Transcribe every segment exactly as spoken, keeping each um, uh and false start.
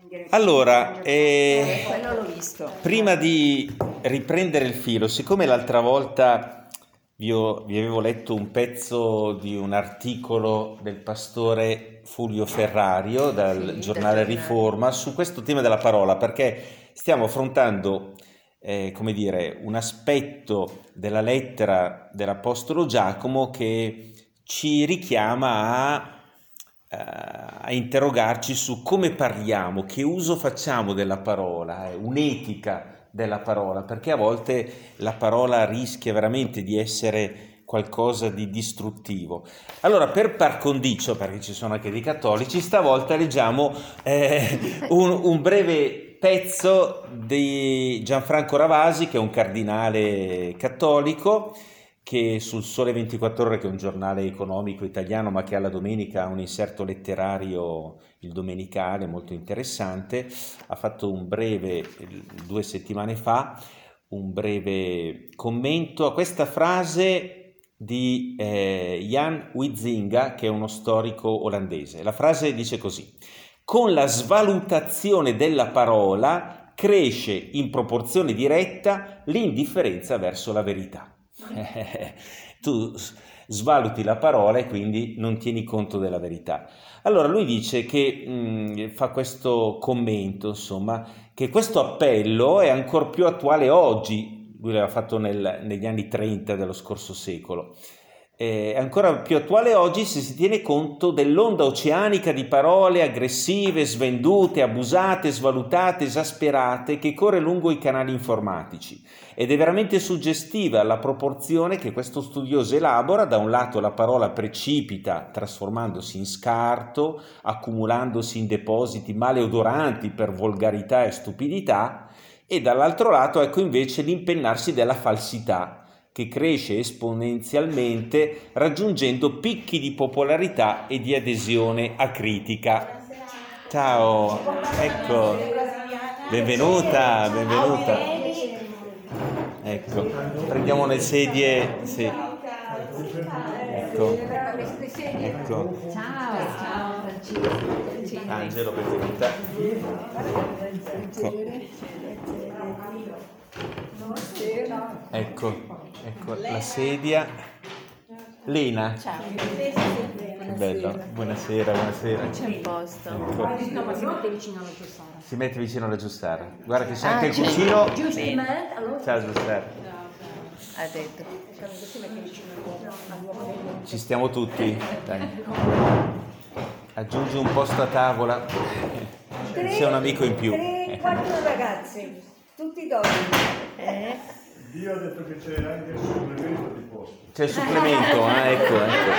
Allora, eh, quello l'ho visto. prima di riprendere il filo, siccome l'altra volta vi, ho- vi avevo letto un pezzo di un articolo del pastore Fulvio Ferrario dal Sì, dal giornale giornale. Riforma su questo tema della parola, perché stiamo affrontando, eh, come dire, un aspetto della lettera dell'Apostolo Giacomo che ci richiama a a interrogarci su come parliamo, che uso facciamo della parola, eh, un'etica della parola, perché a volte la parola rischia veramente di essere qualcosa di distruttivo. Allora, per par condicio, perché ci sono anche dei cattolici, stavolta leggiamo eh, un, un breve pezzo di Gianfranco Ravasi, che è un cardinale cattolico, che sul Sole ventiquattro Ore, che è un giornale economico italiano, ma che alla domenica ha un inserto letterario, il domenicale, molto interessante, ha fatto un breve, due settimane fa, un breve commento a questa frase di eh, Jan Huizinga, che è uno storico olandese. La frase dice così: con la svalutazione della parola cresce in proporzione diretta l'indifferenza verso la verità. Tu svaluti la parola e quindi non tieni conto della verità. Allora lui dice che mh, fa questo commento, insomma, che questo appello è ancora più attuale oggi. Lui l'aveva fatto nel, negli anni trenta dello scorso secolo. È ancora più attuale oggi se si tiene conto dell'onda oceanica di parole aggressive, svendute, abusate, svalutate, esasperate che corre lungo i canali informatici, ed è veramente suggestiva la proporzione che questo studioso elabora. Da un lato la parola precipita trasformandosi in scarto, accumulandosi in depositi maleodoranti per volgarità e stupidità, e dall'altro lato ecco invece l'impennarsi della falsità, che cresce esponenzialmente raggiungendo picchi di popolarità e di adesione acritica. Ciao, ecco, benvenuta, benvenuta. Ecco, prendiamo le sedie, sì. Ecco, ecco. Ciao, ciao Francesco. Angelo, benvenuta. Ecco. Ecco, ecco la sedia. Lena. Ciao. Che bello. Buonasera, buonasera. C'è un posto. Ecco. No, ma si mette vicino alla Giussara. Si mette vicino alla Giussara. Guarda che c'è Ah, anche il c'è. cuscino. Giustamente, allora Ciao Giussara. Ha detto. si mette vicino all'uomo del Ci stiamo tutti. Dai. Aggiungi un posto a tavola. C'è un amico in più. Tre, quattro ragazze, tutti donne. Eh? Dio ha detto che c'è anche il supplemento di posto. C'è il supplemento, eh? ecco, ecco.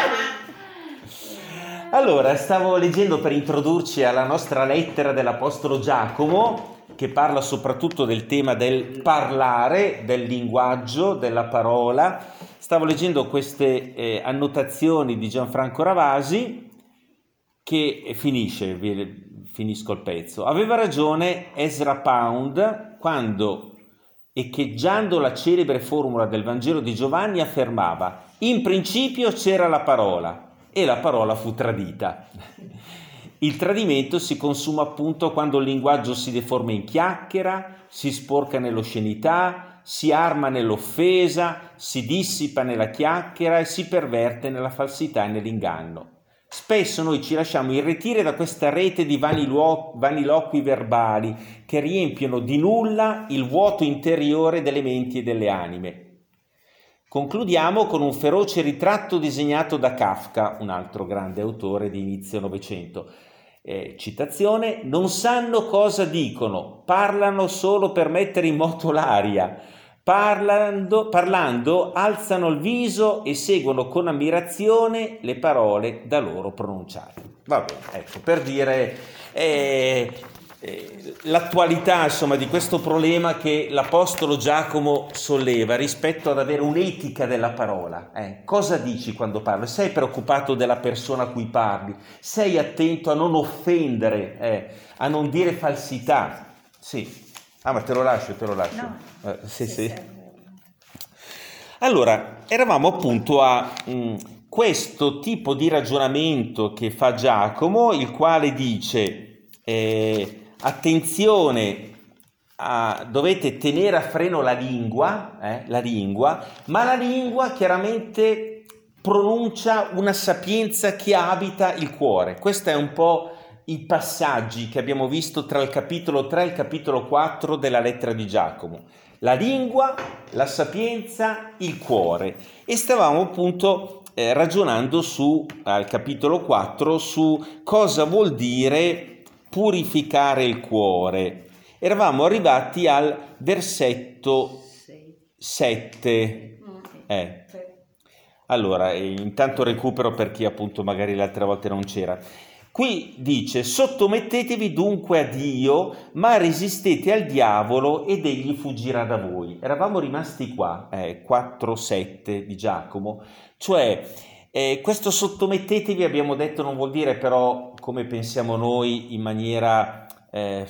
Allora, stavo leggendo per introdurci alla nostra lettera dell'Apostolo Giacomo, che parla soprattutto del tema del parlare, del linguaggio, della parola. Stavo leggendo queste eh, annotazioni di Gianfranco Ravasi, che finisce, finisco il pezzo. Aveva ragione Ezra Pound quando, echeggiando la celebre formula del Vangelo di Giovanni, affermava: in principio c'era la parola e la parola fu tradita. Il tradimento si consuma appunto quando il linguaggio si deforma in chiacchiera, si sporca nell'oscenità, si arma nell'offesa, si dissipa nella chiacchiera e si perverte nella falsità e nell'inganno. Spesso noi ci lasciamo irretire da questa rete di vaniluo- vaniloqui verbali che riempiono di nulla il vuoto interiore delle menti e delle anime. Concludiamo con un feroce ritratto disegnato da Kafka, un altro grande autore di inizio Novecento. Eh, citazione: non sanno cosa dicono, parlano solo per mettere in moto l'aria. Parlando, parlando alzano il viso e seguono con ammirazione le parole da loro pronunciate. Va bene, ecco, per dire eh, eh, l'attualità, insomma, di questo problema che l'Apostolo Giacomo solleva rispetto ad avere un'etica della parola. Eh, cosa dici quando parli? Sei preoccupato della persona a cui parli? Sei attento a non offendere, eh, a non dire falsità? Sì. Ah, ma te lo lascio, te lo lascio. No. Eh, sì, sì. Allora, eravamo appunto a mh, questo tipo di ragionamento che fa Giacomo, il quale dice: eh, attenzione, a, dovete tenere a freno la lingua, eh, la lingua, ma la lingua chiaramente pronuncia una sapienza che abita il cuore. Questo è un po' i passaggi che abbiamo visto tra il capitolo tre e il capitolo quattro della lettera di Giacomo. La lingua, la sapienza, il cuore. E stavamo appunto eh, ragionando su, al capitolo quattro, su cosa vuol dire purificare il cuore. Eravamo arrivati al versetto sette. Eh. Allora, intanto recupero per chi appunto magari le altre volte non c'era. Qui dice: sottomettetevi dunque a Dio, ma resistete al diavolo ed egli fuggirà da voi. Eravamo rimasti qua, eh, quattro sette di Giacomo, cioè eh, questo sottomettetevi abbiamo detto non vuol dire però come pensiamo noi in maniera eh,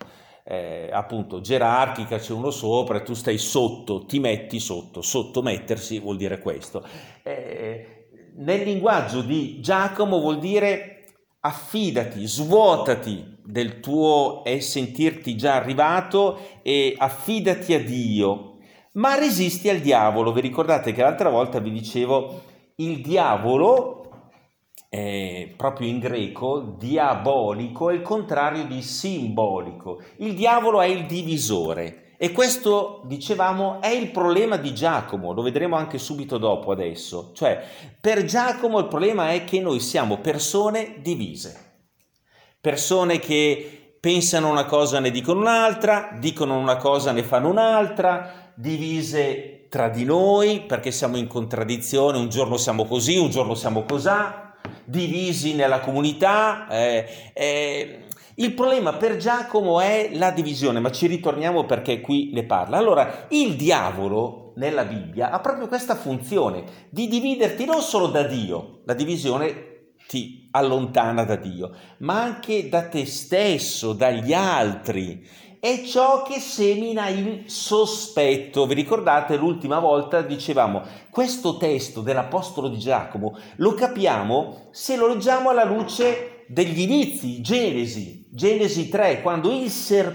eh, appunto gerarchica, c'è uno sopra e tu stai sotto, ti metti sotto, sottomettersi vuol dire questo. Eh, nel linguaggio di Giacomo vuol dire affidati, svuotati del tuo e sentirti già arrivato e affidati a Dio, ma resisti al diavolo. Vi ricordate che l'altra volta vi dicevo il diavolo, eh, proprio in greco, diabolico, è il contrario di simbolico. Il diavolo è il divisore. E questo, dicevamo, è il problema di Giacomo, lo vedremo anche subito dopo adesso. Cioè, per Giacomo il problema è che noi siamo persone divise, persone che pensano una cosa ne dicono un'altra, dicono una cosa ne fanno un'altra, divise tra di noi perché siamo in contraddizione, un giorno siamo così, un giorno siamo cosà, divisi nella comunità. Eh, eh, Il problema per Giacomo è la divisione, ma ci ritorniamo perché qui ne parla. Allora, il diavolo nella Bibbia ha proprio questa funzione di dividerti non solo da Dio, la divisione ti allontana da Dio, ma anche da te stesso, dagli altri. È ciò che semina il sospetto. Vi ricordate l'ultima volta dicevamo questo testo dell'Apostolo di Giacomo lo capiamo se lo leggiamo alla luce degli inizi, Genesi, Genesi tre, quando il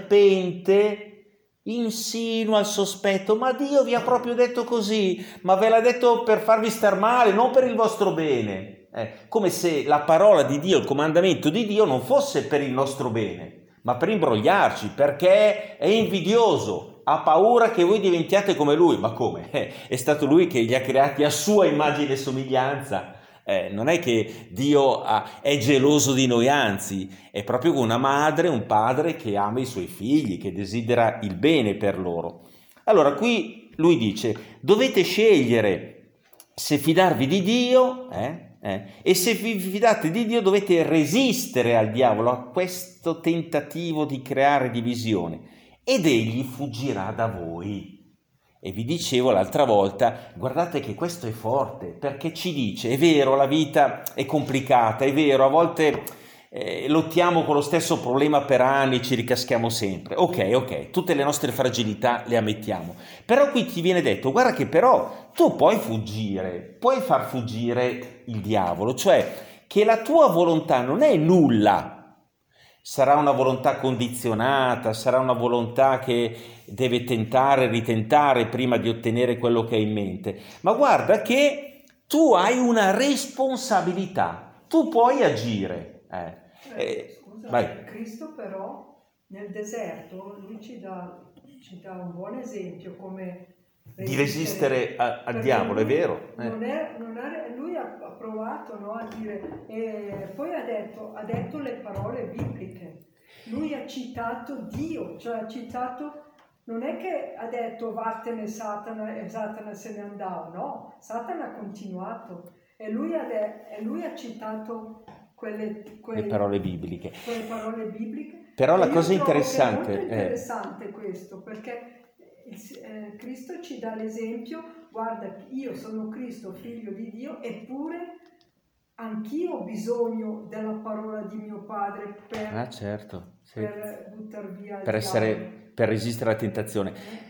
serpente insinua il sospetto, ma Dio vi ha proprio detto così, ma ve l'ha detto per farvi star male, non per il vostro bene. Eh, come se la parola di Dio, il comandamento di Dio non fosse per il nostro bene, ma per imbrogliarci, perché è invidioso, ha paura che voi diventiate come lui. Ma come? Eh, è stato lui che li ha creati a sua immagine e somiglianza. Eh, non è che Dio ha, è geloso di noi, anzi è proprio una madre, un padre che ama i suoi figli, che desidera il bene per loro. Allora qui lui dice: dovete scegliere se fidarvi di Dio eh, eh, e se vi fidate di Dio dovete resistere al diavolo, a questo tentativo di creare divisione, ed egli fuggirà da voi. E vi dicevo l'altra volta, guardate che questo è forte, perché ci dice, è vero, la vita è complicata, è vero, a volte eh, lottiamo con lo stesso problema per anni, ci ricaschiamo sempre. Ok, ok, tutte le nostre fragilità le ammettiamo. Però qui ti viene detto, guarda che però tu puoi fuggire, puoi far fuggire il diavolo, cioè che la tua volontà non è nulla. Sarà una volontà condizionata, sarà una volontà che deve tentare, ritentare prima di ottenere quello che hai in mente. Ma guarda che tu hai una responsabilità, tu puoi agire. Eh. Eh, Scusa, vai. Cristo però nel deserto lui ci dà, ci dà un buon esempio come Di resistere a- al Perché diavolo, è lui vero. Eh. Non è, non è, lui ha ha provato, no, a dire, e poi ha detto, ha detto le parole bibliche. Lui ha citato Dio, cioè ha citato, non è che ha detto vattene Satana e Satana se ne andava, no, Satana ha continuato e lui ha, de, e lui ha citato quelle, quelle, Le parole bibliche. quelle parole bibliche. Però la E io cosa trovo che interessante è molto è- interessante questo, perché eh, Cristo ci dà l'esempio, guarda, io sono Cristo, figlio di Dio, eppure anch'io ho bisogno della parola di mio padre per, Ah, certo, sì. per buttar via il per, diavolo. essere, per resistere alla tentazione.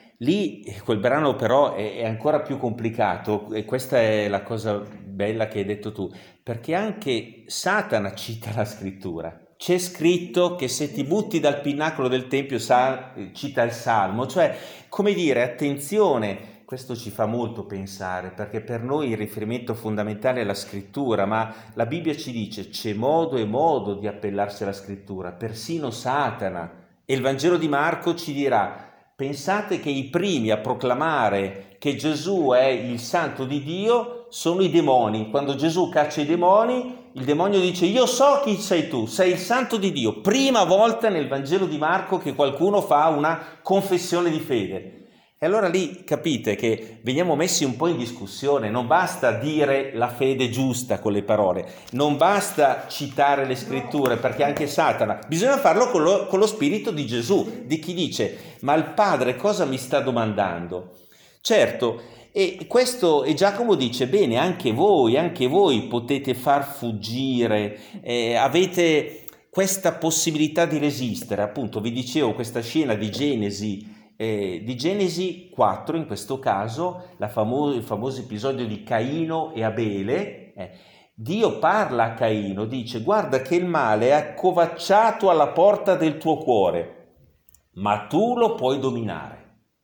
Lì quel brano però è, è ancora più complicato, e questa è la cosa bella che hai detto tu, perché anche Satana cita la scrittura. c'è scritto che se ti butti dal pinnacolo del Tempio, sal- cita il Salmo, cioè, come dire, attenzione, questo ci fa molto pensare, perché per noi il riferimento fondamentale è la scrittura, ma la Bibbia ci dice c'è modo e modo di appellarsi alla scrittura, persino Satana. E il Vangelo di Marco ci dirà: pensate che i primi a proclamare che Gesù è il santo di Dio sono i demoni. Quando Gesù caccia i demoni, il demonio dice: io so chi sei tu, sei il santo di Dio. Prima volta nel Vangelo di Marco che qualcuno fa una confessione di fede. E allora lì capite che veniamo messi un po' in discussione. Non basta dire la fede giusta con le parole, non basta citare le scritture, perché anche Satana, bisogna farlo con lo, con lo spirito di Gesù, di chi dice: ma il Padre cosa mi sta domandando? Certo, e questo, e Giacomo dice: bene, anche voi, anche voi potete far fuggire, eh, avete questa possibilità di resistere. Appunto, vi dicevo questa scena di Genesi, eh, di Genesi quattro, in questo caso, la famo- il famoso episodio di Caino e Abele. eh, Dio parla a Caino, dice: guarda che il male è accovacciato alla porta del tuo cuore, ma tu lo puoi dominare.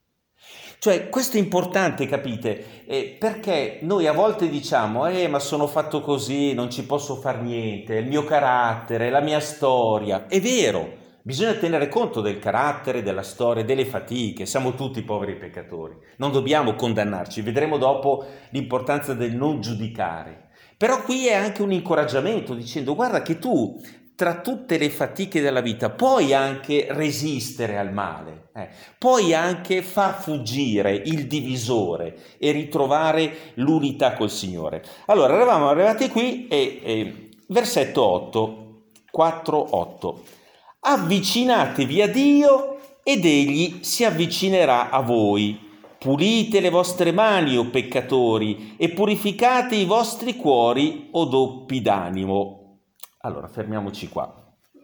Cioè, questo è importante, capite? Eh, perché noi a volte diciamo: eh, ma sono fatto così, non ci posso far niente, è il mio carattere, la mia storia. È vero, bisogna tenere conto del carattere, della storia, delle fatiche, siamo tutti poveri peccatori, non dobbiamo condannarci, vedremo dopo l'importanza del non giudicare. Però qui è anche un incoraggiamento, dicendo: guarda che tu, tra tutte le fatiche della vita, puoi anche resistere al male, eh, puoi anche far fuggire il divisore e ritrovare l'unità col Signore. Allora, eravamo arrivati qui e, e versetto otto, quattro otto. Avvicinatevi a Dio ed Egli si avvicinerà a voi. Pulite le vostre mani, o peccatori, e purificate i vostri cuori, o doppi d'animo. Allora, fermiamoci qua.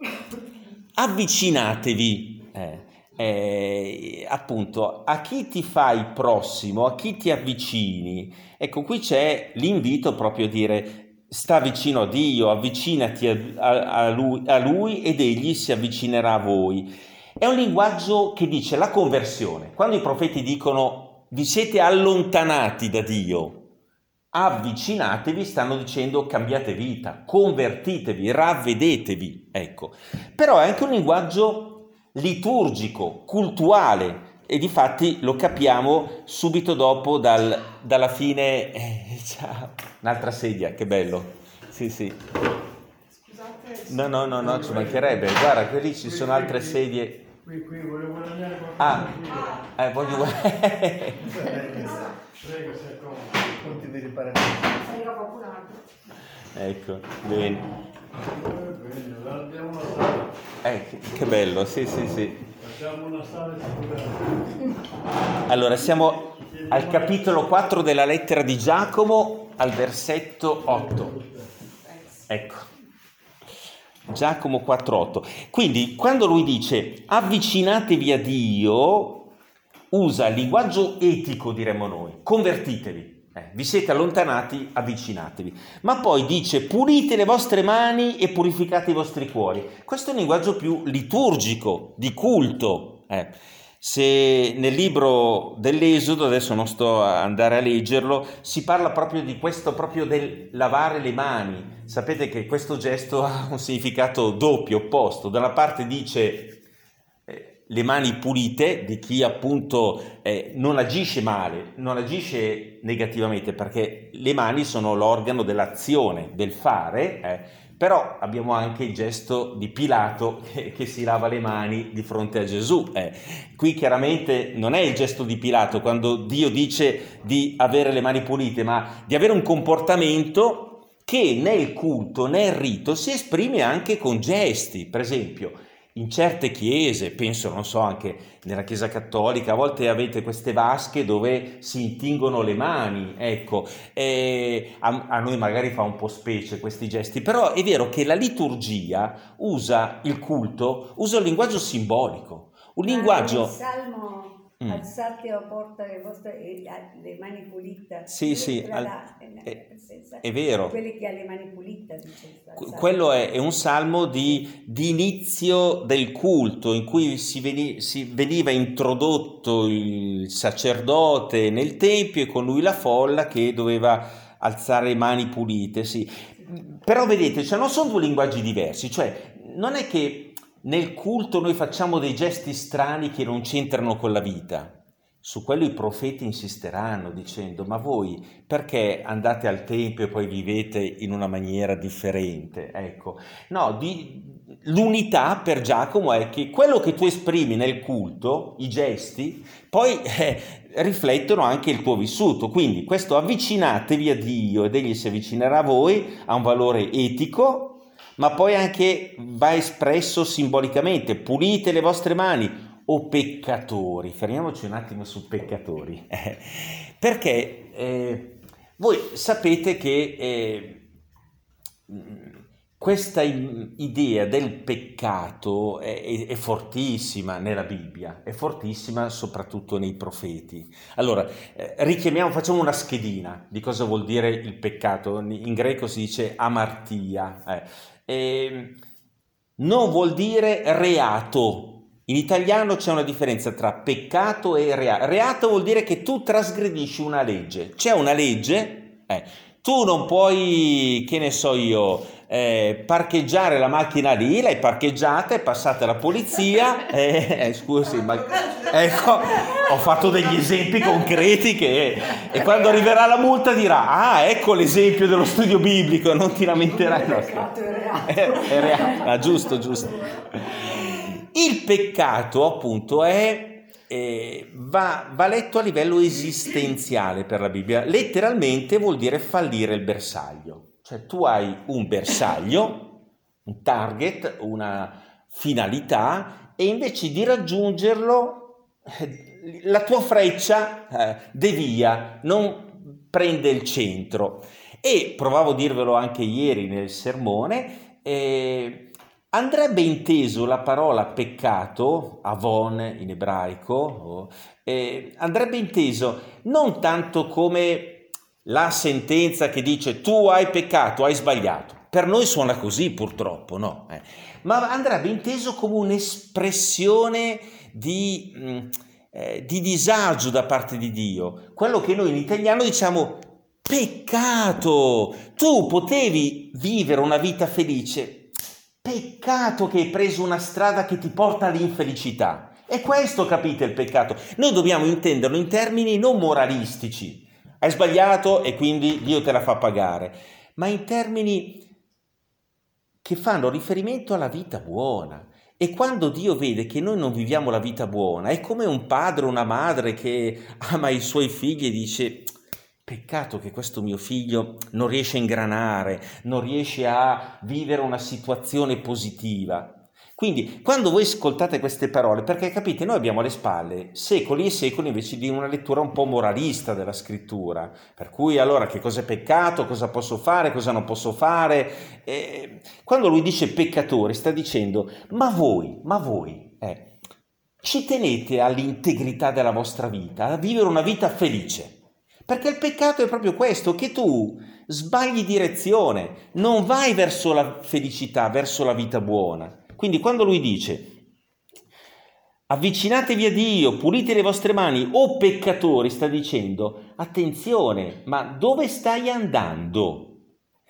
Avvicinatevi, eh, eh, appunto, a chi ti fai prossimo, a chi ti avvicini. Ecco, qui c'è l'invito proprio a dire: sta vicino a Dio, avvicinati a, a, a, lui, a Lui ed Egli si avvicinerà a voi. È un linguaggio che dice la conversione. Quando i profeti dicono: vi siete allontanati da Dio, avvicinatevi, stanno dicendo: cambiate vita, convertitevi, ravvedetevi. Ecco. Però è anche un linguaggio liturgico, cultuale, e difatti lo capiamo subito dopo dal, dalla fine. Eh, ciao, un'altra sedia, che bello. Sì, sì. No, no, no, no, ci mancherebbe. Guarda, qui lì ci sono altre sedie. Qui, qui, volevo guadagnare qualcosa. Ah, eh, voglio guardare. Prego, si accomoda. Non ti devi fare. Arriva qualcun altro. Ecco, bene. Bene, abbiamo una sala. Eh, che, che bello, sì, sì, sì. Facciamo una sala sicuramente. Allora, siamo al capitolo quattro della lettera di Giacomo, al versetto otto. Ecco. Giacomo quattro otto. Quindi quando lui dice avvicinatevi a Dio, usa il linguaggio etico, diremmo noi, convertitevi, eh, vi siete allontanati, avvicinatevi. Ma poi dice pulite le vostre mani e purificate i vostri cuori. Questo è un linguaggio più liturgico, di culto. Eh. Se nel libro dell'Esodo, adesso non sto a andare a leggerlo, si parla proprio di questo, proprio del lavare le mani. Sapete che questo gesto ha un significato doppio, opposto. Da una parte dice eh, le mani pulite di chi appunto eh, non agisce male, non agisce negativamente, perché le mani sono l'organo dell'azione, del fare, eh. Però abbiamo anche il gesto di Pilato che, che si lava le mani di fronte a Gesù. Eh, qui chiaramente non è il gesto di Pilato quando Dio dice di avere le mani pulite, ma di avere un comportamento che nel culto, nel rito, si esprime anche con gesti. Per esempio, in certe chiese, penso, non so, anche nella Chiesa Cattolica, a volte avete queste vasche dove si intingono le mani, ecco, e a, a noi magari fa un po' specie questi gesti, però è vero che la liturgia usa il culto, usa un linguaggio simbolico, un linguaggio... Nel Salmo Mm. alzate la porta le vostre e le mani pulite. Sì, sì, La- al- la- è- senza- è vero. Quelli che ha le mani pulite, dice. Que- alzate. Quello è, è un salmo di, di inizio del culto in cui si, veni- si veniva introdotto il sacerdote nel tempio e con lui la folla che doveva alzare mani pulite, sì. Però vedete, cioè, non sono due linguaggi diversi, cioè non è che nel culto noi facciamo dei gesti strani che non c'entrano con la vita. Su quello i profeti insisteranno dicendo: ma voi perché andate al tempio e poi vivete in una maniera differente? Ecco, no, di, l'unità per Giacomo è che quello che tu esprimi nel culto, i gesti, poi eh, riflettono anche il tuo vissuto. Quindi questo avvicinatevi a Dio ed egli si avvicinerà a voi ha un valore etico, ma poi anche va espresso simbolicamente: pulite le vostre mani, o peccatori. Fermiamoci un attimo su peccatori, eh, perché eh, voi sapete che eh, questa idea del peccato è, è, è fortissima nella Bibbia, è fortissima soprattutto nei profeti. Allora, eh, richiamiamo, facciamo una schedina di cosa vuol dire il peccato. In greco si dice amartia. Eh. Eh, non vuol dire reato. In italiano c'è una differenza tra peccato e reato. Reato vuol dire che tu trasgredisci una legge. C'è una legge, eh, tu non puoi, che ne so io, eh, parcheggiare la macchina lì, l'hai parcheggiata, è passata la polizia, eh, eh, scusi, ma ecco, ho fatto degli esempi concreti che, e quando arriverà la multa dirà: ah, ecco l'esempio dello studio biblico, non ti lamenterai. No, Peccato è reato. è, è reato. Ah, giusto, giusto. Il peccato, appunto, è, eh, va, va letto a livello esistenziale per la Bibbia. Letteralmente vuol dire fallire il bersaglio. Cioè tu hai un bersaglio, un target, una finalità, e invece di raggiungerlo eh, la tua freccia eh, devia, non prende il centro. E provavo a dirvelo anche ieri nel sermone, eh, andrebbe inteso la parola peccato, avon in ebraico, eh, andrebbe inteso non tanto come la sentenza che dice tu hai peccato, hai sbagliato. Per noi suona così purtroppo, no? Eh, ma andrebbe inteso come un'espressione di, mh, eh, di disagio da parte di Dio. Quello che noi in italiano diciamo peccato. Tu potevi vivere una vita felice. Peccato che hai preso una strada che ti porta all'infelicità. E questo, capite, il peccato. Noi dobbiamo intenderlo in termini non moralistici. Hai sbagliato e quindi Dio te la fa pagare, ma in termini che fanno riferimento alla vita buona. E quando Dio vede che noi non viviamo la vita buona, è come un padre o una madre che ama i suoi figli e dice: peccato che questo mio figlio non riesce a ingranare, non riesce a vivere una situazione positiva. Quindi quando voi ascoltate queste parole, perché capite, noi abbiamo alle spalle secoli e secoli invece di una lettura un po' moralista della scrittura, per cui allora che cos'è peccato, cosa posso fare, cosa non posso fare. E quando lui dice peccatori sta dicendo: ma voi, ma voi eh, ci tenete all'integrità della vostra vita, a vivere una vita felice, perché il peccato è proprio questo, che tu sbagli direzione, non vai verso la felicità, verso la vita buona. Quindi quando lui dice avvicinatevi a Dio, pulite le vostre mani, o peccatori, sta dicendo: attenzione, ma dove stai andando?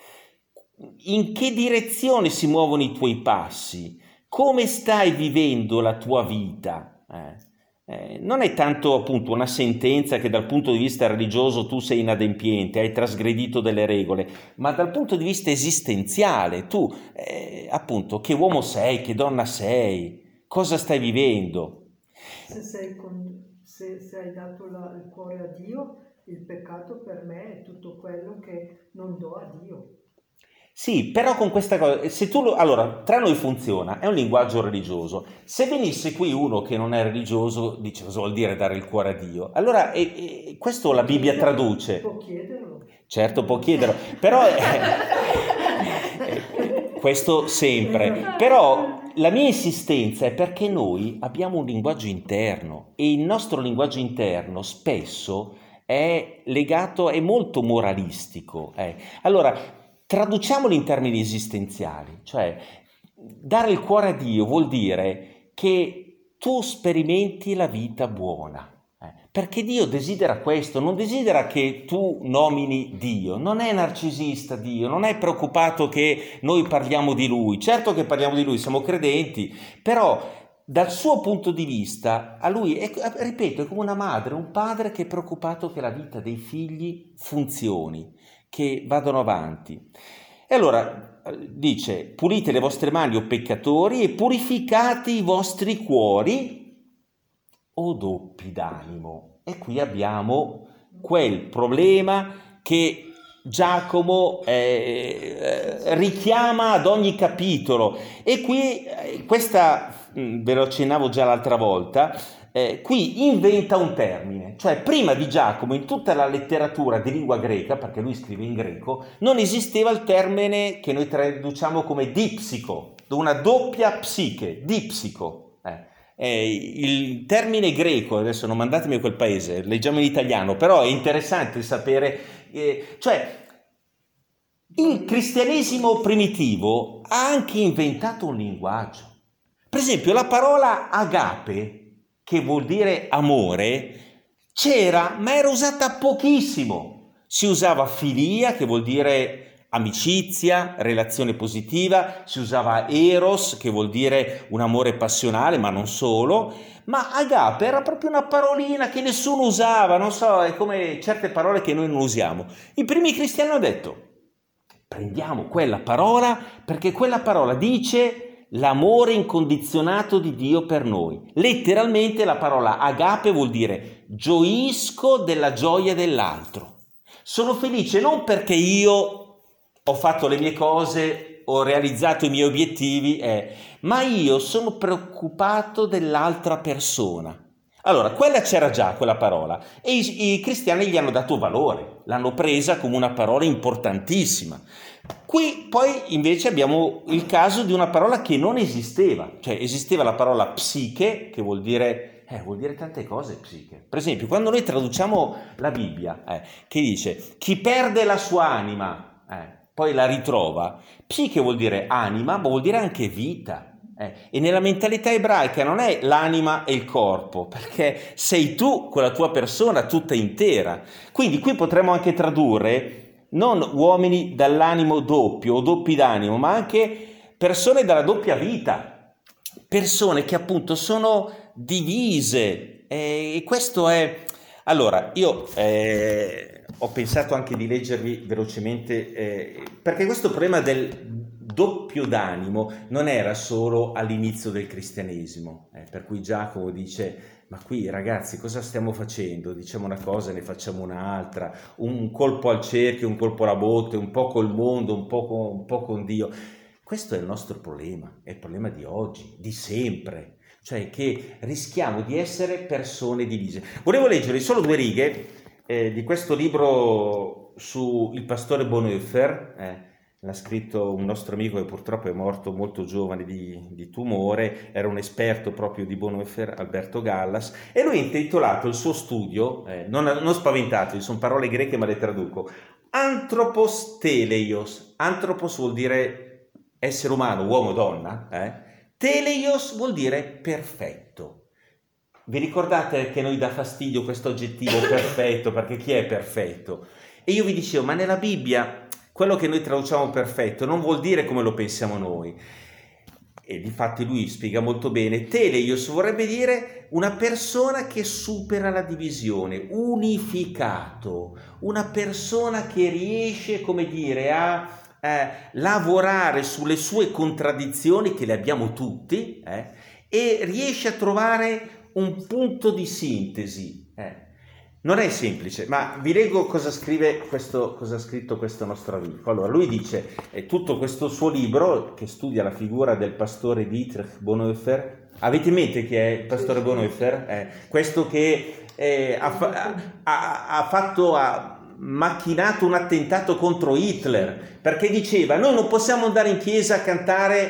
In che direzione si muovono i tuoi passi? Come stai vivendo la tua vita? Eh, eh, non è tanto appunto una sentenza che dal punto di vista religioso tu sei inadempiente, hai trasgredito delle regole, ma dal punto di vista esistenziale tu eh, appunto che uomo sei, che donna sei, cosa stai vivendo? Se, sei con, se, se hai dato la, il cuore a Dio, il peccato per me è tutto quello che non do a Dio. Sì, però con questa cosa, se tu lo, allora, tra noi funziona, è un linguaggio religioso. Se venisse qui uno che non è religioso, dice cosa vuol dire dare il cuore a Dio? Allora, e, e, questo la Bibbia traduce. Può chiederlo. Certo, può chiederlo, però eh, eh, questo sempre. Però la mia insistenza è perché noi abbiamo un linguaggio interno e il nostro linguaggio interno spesso è legato, è molto moralistico. Eh. Allora, traduciamolo in termini esistenziali, cioè dare il cuore a Dio vuol dire che tu sperimenti la vita buona. Perché Dio desidera questo, non desidera che tu nomini Dio, non è narcisista Dio, non è preoccupato che noi parliamo di Lui, certo che parliamo di Lui, siamo credenti, però dal suo punto di vista, a Lui, è, ripeto, è come una madre, un padre che è preoccupato che la vita dei figli funzioni, che vadano avanti. E allora dice, pulite le vostre mani o peccatori e purificate i vostri cuori o doppi d'animo. E qui abbiamo quel problema che Giacomo eh, richiama ad ogni capitolo. E qui, eh, questa, ve lo accennavo già l'altra volta, eh, qui inventa un termine. Cioè prima di Giacomo in tutta la letteratura di lingua greca, perché lui scrive in greco, non esisteva il termine che noi traduciamo come dipsico, una doppia psiche, dipsico. Eh, il termine greco, adesso non mandatemi a quel paese, leggiamo in italiano, però è interessante sapere, eh, cioè il cristianesimo primitivo ha anche inventato un linguaggio. Per esempio la parola agape, che vuol dire amore, c'era, ma era usata pochissimo. Si usava filia, che vuol dire amicizia, relazione positiva, si usava eros, che vuol dire un amore passionale, ma non solo, ma agape era proprio una parolina che nessuno usava, non so, è come certe parole che noi non usiamo. I primi cristiani hanno detto, prendiamo quella parola, perché quella parola dice l'amore incondizionato di Dio per noi. Letteralmente la parola agape vuol dire gioisco della gioia dell'altro. Sono felice non perché io ho fatto le mie cose, ho realizzato i miei obiettivi, eh, ma io sono preoccupato dell'altra persona. Allora, quella c'era già, quella parola, e i, i cristiani gli hanno dato valore, l'hanno presa come una parola importantissima. Qui poi invece abbiamo il caso di una parola che non esisteva, cioè esisteva la parola psiche, che vuol dire, eh, vuol dire tante cose psiche. Per esempio, quando noi traduciamo la Bibbia, eh, che dice, chi perde la sua anima, eh, poi la ritrova, psiche vuol dire anima, ma vuol dire anche vita. Eh, e nella mentalità ebraica non è l'anima e il corpo, perché sei tu con la tua persona tutta intera. Quindi qui potremmo anche tradurre non uomini dall'animo doppio o doppi d'animo, ma anche persone dalla doppia vita, persone che appunto sono divise. Eh, e questo è... Allora, io... Eh, ho pensato anche di leggervi velocemente, eh, perché questo problema del doppio d'animo non era solo all'inizio del cristianesimo, eh, per cui Giacomo dice, ma qui ragazzi cosa stiamo facendo? Diciamo una cosa e ne facciamo un'altra, un colpo al cerchio, un colpo alla botte, un po' col mondo, un po' con, un po' con Dio. Questo è il nostro problema, è il problema di oggi, di sempre, cioè che rischiamo di essere persone divise. Volevo leggere solo due righe Eh, di questo libro su il pastore Bonhoeffer, eh, l'ha scritto un nostro amico che purtroppo è morto molto giovane di, di tumore, era un esperto proprio di Bonhoeffer, Alberto Gallas, e lui ha intitolato il suo studio, eh, non, non spaventatevi, sono parole greche ma le traduco, Anthropos Teleios. Anthropos vuol dire essere umano, uomo, donna, eh? Teleios vuol dire perfetto. Vi ricordate che noi dà fastidio questo aggettivo perfetto, perché chi è perfetto? E io vi dicevo, ma nella Bibbia quello che noi traduciamo perfetto non vuol dire come lo pensiamo noi. E difatti lui spiega molto bene, teleios vorrebbe dire una persona che supera la divisione, unificato, una persona che riesce, come dire, a eh, lavorare sulle sue contraddizioni, che le abbiamo tutti, eh, e riesce a trovare un punto di sintesi. Eh. Non è semplice, ma vi leggo cosa scrive questo, cosa ha scritto questo nostro amico. Allora, lui dice, eh, tutto questo suo libro, che studia la figura del pastore Dietrich Bonhoeffer, avete in mente chi è il pastore Bonhoeffer? Eh, questo che eh, ha, fa- ha, ha fatto, ha macchinato un attentato contro Hitler, perché diceva, noi non possiamo andare in chiesa a cantare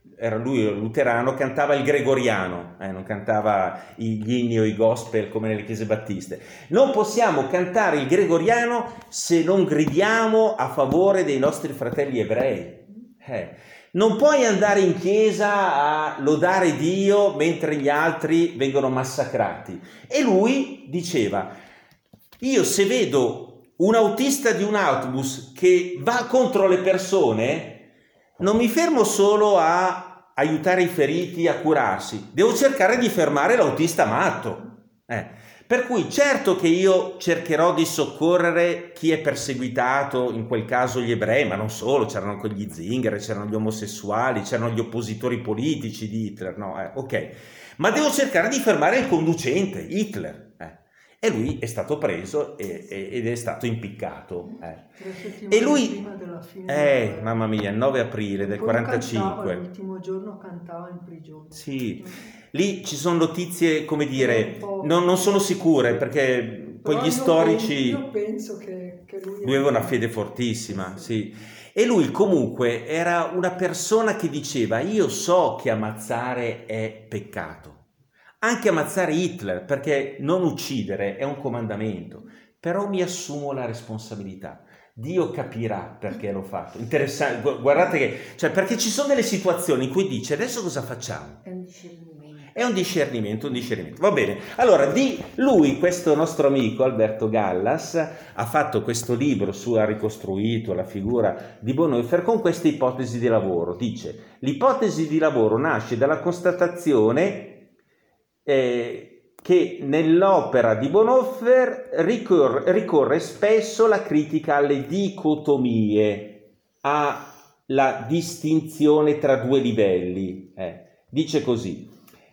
era lui luterano, cantava il gregoriano, eh, non cantava gli inni o i gospel come nelle chiese battiste. Non possiamo cantare il gregoriano se non gridiamo a favore dei nostri fratelli ebrei. Eh. Non puoi andare in chiesa a lodare Dio mentre gli altri vengono massacrati. E lui diceva: io se vedo un autista di un autobus che va contro le persone, non mi fermo solo a aiutare i feriti, a curarsi, devo cercare di fermare l'autista matto. Eh. Per cui certo che io cercherò di soccorrere chi è perseguitato, in quel caso gli ebrei, ma non solo, c'erano anche gli zingari, c'erano gli omosessuali, c'erano gli oppositori politici di Hitler, no, eh, ok. Ma devo cercare di fermare il conducente, Hitler. Eh. E lui è stato preso e, e, ed è stato impiccato. Eh. E lui, prima della fine eh, della... mamma mia, il nove aprile del Poi quarantacinque. Cantava, l'ultimo giorno cantava in prigione. Sì, lì ci sono notizie, come dire, Un po'. non, non sono sicure, perché poi Però gli io storici... penso- Io penso che, che lui... Lui aveva una fede fortissima, sì. E lui comunque era una persona che diceva: io so che ammazzare è peccato. Anche ammazzare Hitler, perché non uccidere è un comandamento, però mi assumo la responsabilità. Dio capirà perché l'ho fatto. Interessante, gu- guardate che, cioè, perché ci sono delle situazioni in cui dice: adesso cosa facciamo? È un discernimento. È un discernimento, un discernimento. Va bene. Allora, di lui, questo nostro amico Alberto Gallas ha fatto questo libro su, ha ricostruito la figura di Bonhoeffer con queste ipotesi di lavoro. Dice: l'ipotesi di lavoro nasce dalla constatazione eh, che nell'opera di Bonhoeffer ricorre, ricorre spesso la critica alle dicotomie, alla distinzione tra due livelli. Eh, dice così: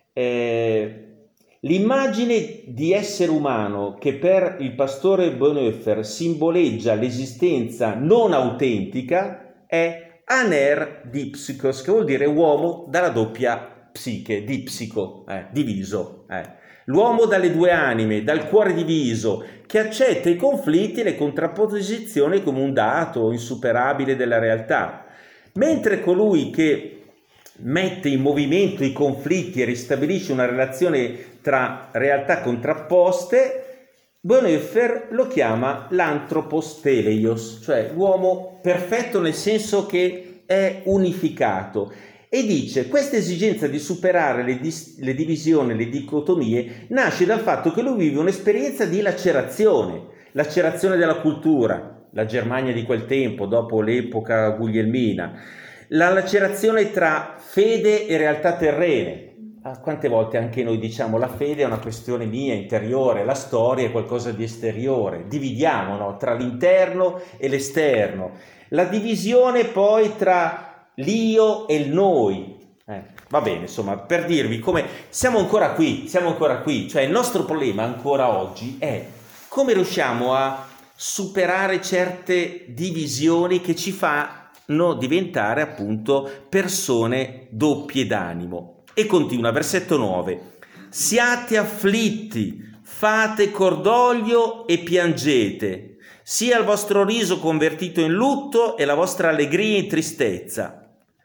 eh, l'immagine di essere umano che per il pastore Bonhoeffer simboleggia l'esistenza non autentica è aner dipsikos, che vuol dire uomo dalla doppia psiche, dipsico, eh, diviso, eh. L'uomo dalle due anime, dal cuore diviso, che accetta i conflitti e le contrapposizioni come un dato insuperabile della realtà, mentre colui che mette in movimento i conflitti e ristabilisce una relazione tra realtà contrapposte, Bonhoeffer lo chiama l'anthropos teleios, cioè l'uomo perfetto nel senso che è unificato. E dice: questa esigenza di superare le, dis- le divisioni, le dicotomie, nasce dal fatto che lui vive un'esperienza di lacerazione, lacerazione della cultura, la Germania di quel tempo, dopo l'epoca guglielmina, la lacerazione tra fede e realtà terrene. Ah, quante volte anche noi diciamo: la fede è una questione mia, interiore, la storia è qualcosa di esteriore. Dividiamo, no? Tra l'interno e l'esterno. La divisione poi tra l'io e il noi. Eh, va bene, insomma, per dirvi come siamo ancora qui, siamo ancora qui, cioè il nostro problema ancora oggi è come riusciamo a superare certe divisioni che ci fanno diventare appunto persone doppie d'animo. E continua, versetto nove: siate afflitti, fate cordoglio e piangete, sia il vostro riso convertito in lutto e la vostra allegria in tristezza.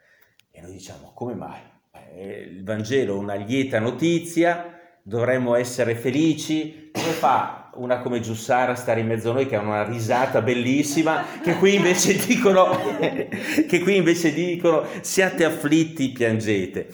E noi diciamo: come mai? Eh, il Vangelo è una lieta notizia, dovremmo essere felici. Come fa una come Giussara a stare in mezzo a noi che ha una risata bellissima, che qui invece dicono che qui invece dicono siate afflitti, piangete.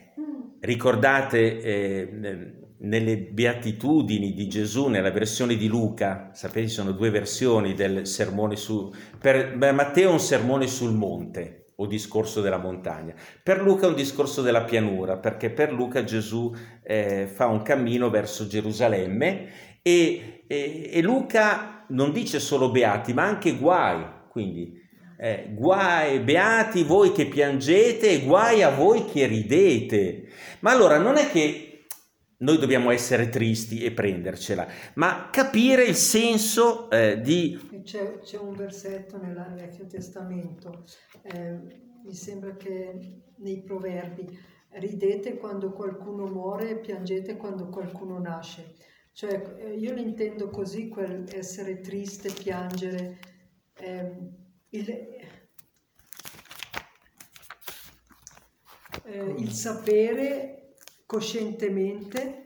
Ricordate eh, nelle beatitudini di Gesù, nella versione di Luca, sapete ci sono due versioni del sermone su, per, per Matteo è un sermone sul monte o discorso della montagna, per Luca è un discorso della pianura, perché per Luca Gesù eh, fa un cammino verso Gerusalemme e, e, e Luca non dice solo beati ma anche guai, quindi eh, guai, beati voi che piangete e guai a voi che ridete. Ma allora non è che noi dobbiamo essere tristi e prendercela, ma capire il senso eh, di... C'è, c'è un versetto nel Vecchio Testamento, eh, mi sembra che nei Proverbi: ridete quando qualcuno muore e piangete quando qualcuno nasce. Cioè io l'intendo così, quel essere triste, piangere, eh, il, eh, il sapere coscientemente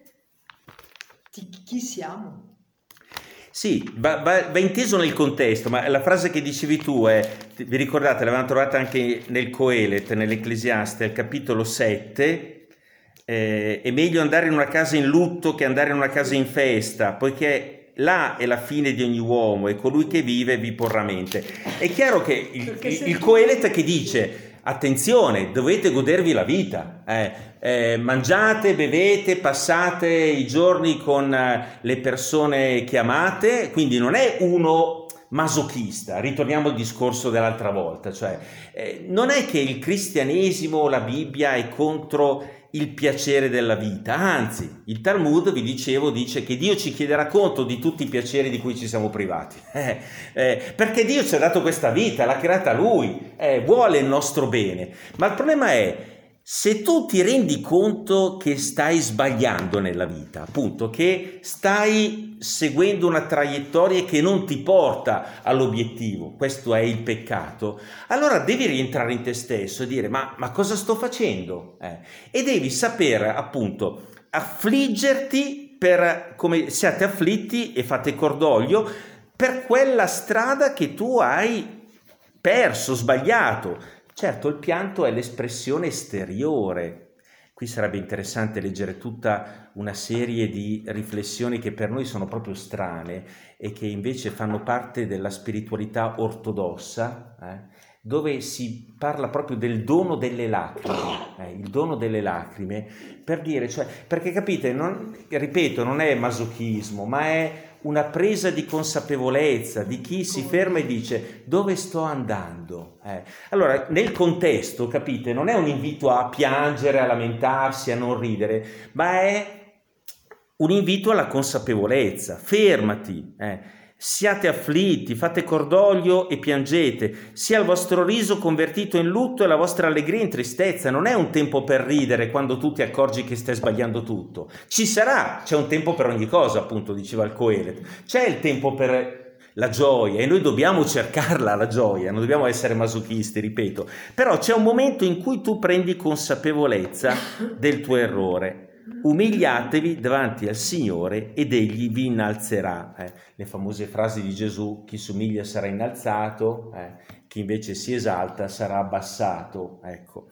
di chi siamo. Sì, va, va, va inteso nel contesto, ma la frase che dicevi tu è, vi ricordate, l'avevamo trovata anche nel Coelet, nell'Ecclesiaste, al capitolo sette, eh, è meglio andare in una casa in lutto che andare in una casa in festa, poiché là è la fine di ogni uomo e colui che vive vi porrà mente. È chiaro che il, il, il Coelet che dice, attenzione, dovete godervi la vita, eh, eh, mangiate, bevete, passate i giorni con eh, le persone che amate, quindi non è uno masochista, ritorniamo al discorso dell'altra volta, cioè eh, non è che il cristianesimo, la Bibbia è contro il piacere della vita, anzi il Talmud, vi dicevo, dice che Dio ci chiederà conto di tutti i piaceri di cui ci siamo privati, eh, eh, perché Dio ci ha dato questa vita, l'ha creata Lui, eh, vuole il nostro bene, ma il problema è se tu ti rendi conto che stai sbagliando nella vita, appunto, che stai seguendo una traiettoria che non ti porta all'obiettivo, questo è il peccato, allora devi rientrare in te stesso e dire ma, ma cosa sto facendo? Eh, e devi sapere appunto affliggerti per, come siate afflitti e fate cordoglio per quella strada che tu hai perso, sbagliato. Certo, il pianto è l'espressione esteriore. Qui sarebbe interessante leggere tutta una serie di riflessioni che per noi sono proprio strane e che invece fanno parte della spiritualità ortodossa, eh, dove si parla proprio del dono delle lacrime, eh, il dono delle lacrime, per dire, cioè, perché capite, non, ripeto, non è masochismo, ma è una presa di consapevolezza di chi si ferma e dice dove sto andando. Eh. Allora, nel contesto, capite, non è un invito a piangere, a lamentarsi, a non ridere, ma è un invito alla consapevolezza. Fermati, eh. Siate afflitti, fate cordoglio e piangete, sia il vostro riso convertito in lutto e la vostra allegria in tristezza. Non è un tempo per ridere quando tu ti accorgi che stai sbagliando tutto. Ci sarà, c'è un tempo per ogni cosa, appunto, diceva il Coelet. C'è il tempo per la gioia e noi dobbiamo cercarla, la gioia, non dobbiamo essere masochisti, ripeto. Però c'è un momento in cui tu prendi consapevolezza del tuo errore. Umiliatevi davanti al Signore ed Egli vi innalzerà. Eh, le famose frasi di Gesù, chi si umilia sarà innalzato, eh, chi invece si esalta sarà abbassato. Ecco.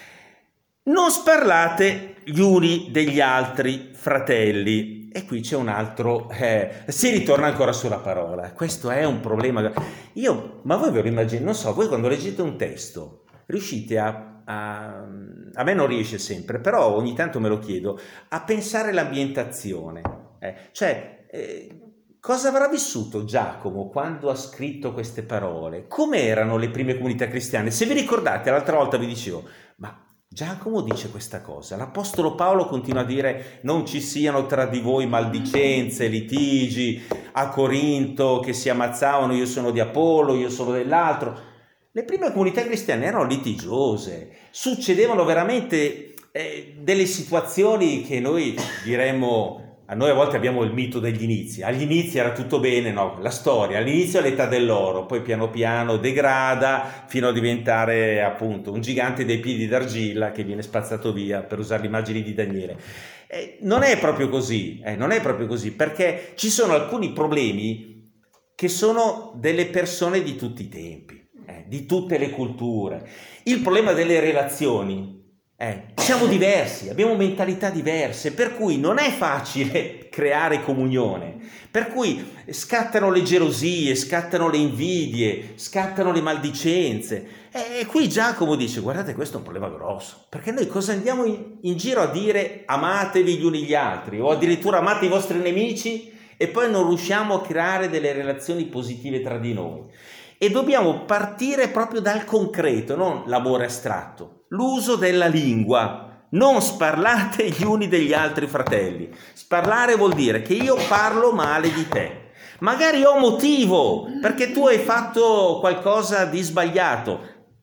Non sparlate gli uni degli altri, fratelli. E qui c'è un altro, eh, si ritorna ancora sulla parola. Questo è un problema. Io, ma voi ve lo immaginate, non so, voi quando leggete un testo riuscite a A, a me non riesce sempre, però ogni tanto me lo chiedo, a pensare l'ambientazione, eh, cioè eh, cosa avrà vissuto Giacomo quando ha scritto queste parole? Come erano le prime comunità cristiane? Se vi ricordate, l'altra volta vi dicevo, ma Giacomo dice questa cosa, l'apostolo Paolo continua a dire non ci siano tra di voi maldicenze, litigi, a Corinto che si ammazzavano, io sono di Apollo, io sono dell'altro. Le prime comunità cristiane erano litigiose, succedevano veramente eh, delle situazioni che noi diremmo, a noi a volte abbiamo il mito degli inizi, agli inizi era tutto bene, no, la storia, all'inizio è l'età dell'oro, poi piano piano degrada fino a diventare appunto un gigante dei piedi d'argilla che viene spazzato via, per usare le immagini di Daniele. Eh, non è proprio così, eh, non è proprio così, perché ci sono alcuni problemi che sono delle persone di tutti i tempi. Eh, di tutte le culture. Il problema delle relazioni, eh, siamo diversi, abbiamo mentalità diverse, per cui non è facile creare comunione, per cui scattano le gelosie, scattano le invidie, scattano le maldicenze. E qui Giacomo dice, guardate, questo è un problema grosso, perché noi cosa andiamo in, in giro a dire amatevi gli uni gli altri, o addirittura amate i vostri nemici, e poi non riusciamo a creare delle relazioni positive tra di noi. E dobbiamo partire proprio dal concreto, non l'amore astratto, l'uso della lingua. Non sparlate gli uni degli altri, fratelli. Sparlare vuol dire che io parlo male di te. Magari ho motivo, perché tu hai fatto qualcosa di sbagliato.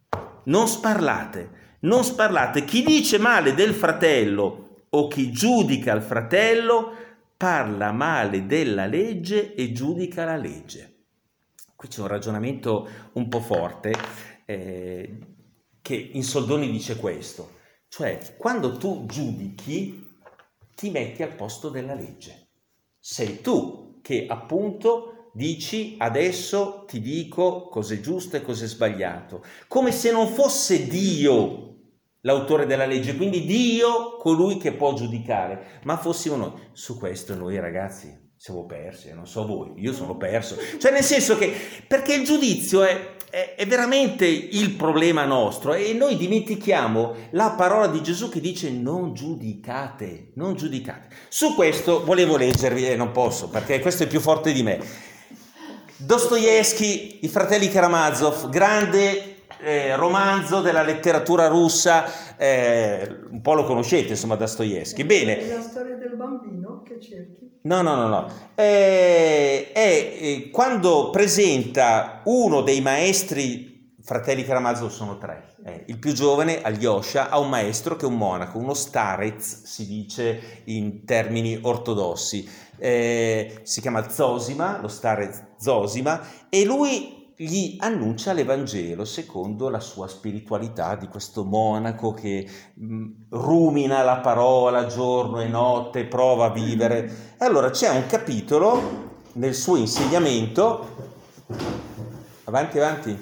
Non sparlate, non sparlate. Chi dice male del fratello o chi giudica il fratello parla male della legge e giudica la legge. Qui c'è un ragionamento un po' forte, eh, che in soldoni dice questo. Cioè, quando tu giudichi, ti metti al posto della legge. Sei tu che appunto dici adesso ti dico cos'è giusto e cos'è sbagliato, come se non fosse Dio l'autore della legge, quindi Dio colui che può giudicare, ma fossimo noi. Su questo noi ragazzi siamo persi, non so voi, io sono perso, cioè nel senso che, perché il giudizio è, è, è veramente il problema nostro e noi dimentichiamo la parola di Gesù che dice non giudicate, non giudicate. Su questo volevo leggervi e non posso perché questo è più forte di me. Dostoevskij, I fratelli Karamazov, grande Eh, romanzo della letteratura russa, eh, un po' lo conoscete, insomma, Dostoevskij. Bene. È la storia del bambino che cerchi? No, no, no, no. Eh, è eh, quando presenta uno dei maestri, fratelli Karamazov sono tre, eh, il più giovane, Alyosha, ha un maestro che è un monaco, uno starez, si dice in termini ortodossi, eh, si chiama Zosima, lo starez Zosima, e lui gli annuncia l'Evangelo secondo la sua spiritualità di questo monaco che mh, rumina la parola giorno e notte, prova a vivere. E allora c'è un capitolo nel suo insegnamento, avanti avanti,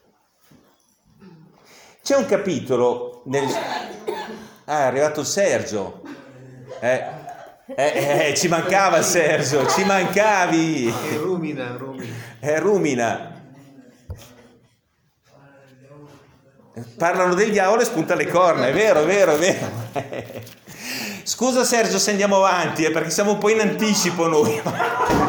c'è un capitolo nel... Ah, è arrivato Sergio, eh, eh, eh, ci mancava Sergio, ci mancavi, Rumina, rumina. eh, rumina. Parlano del diavolo e spunta le corna, è vero, è vero, è vero. Scusa Sergio se andiamo avanti, eh, perché siamo un po' in anticipo noi. No,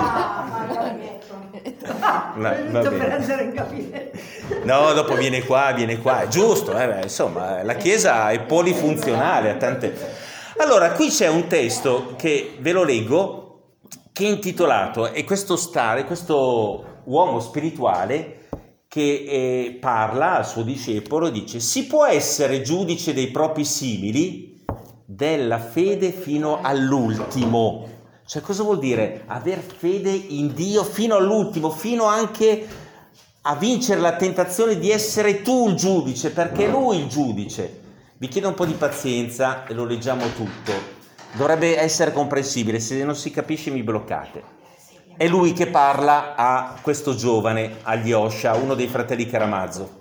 va per bene. andare in gabinetto. No, dopo viene qua, viene qua, è giusto, eh, beh, insomma, la Chiesa è polifunzionale a tante... Allora, qui c'è un testo che ve lo leggo, che è intitolato, è questo stare, questo uomo spirituale che eh, parla al suo discepolo e dice: si può essere giudice dei propri simili della fede fino all'ultimo. Cioè, cosa vuol dire aver fede in Dio fino all'ultimo, fino anche a vincere la tentazione di essere tu il giudice, perché è lui il giudice. Vi chiedo un po' di pazienza e lo leggiamo tutto, dovrebbe essere comprensibile, se non si capisce mi bloccate. È lui che parla a questo giovane, Alyosha, uno dei fratelli Karamazov.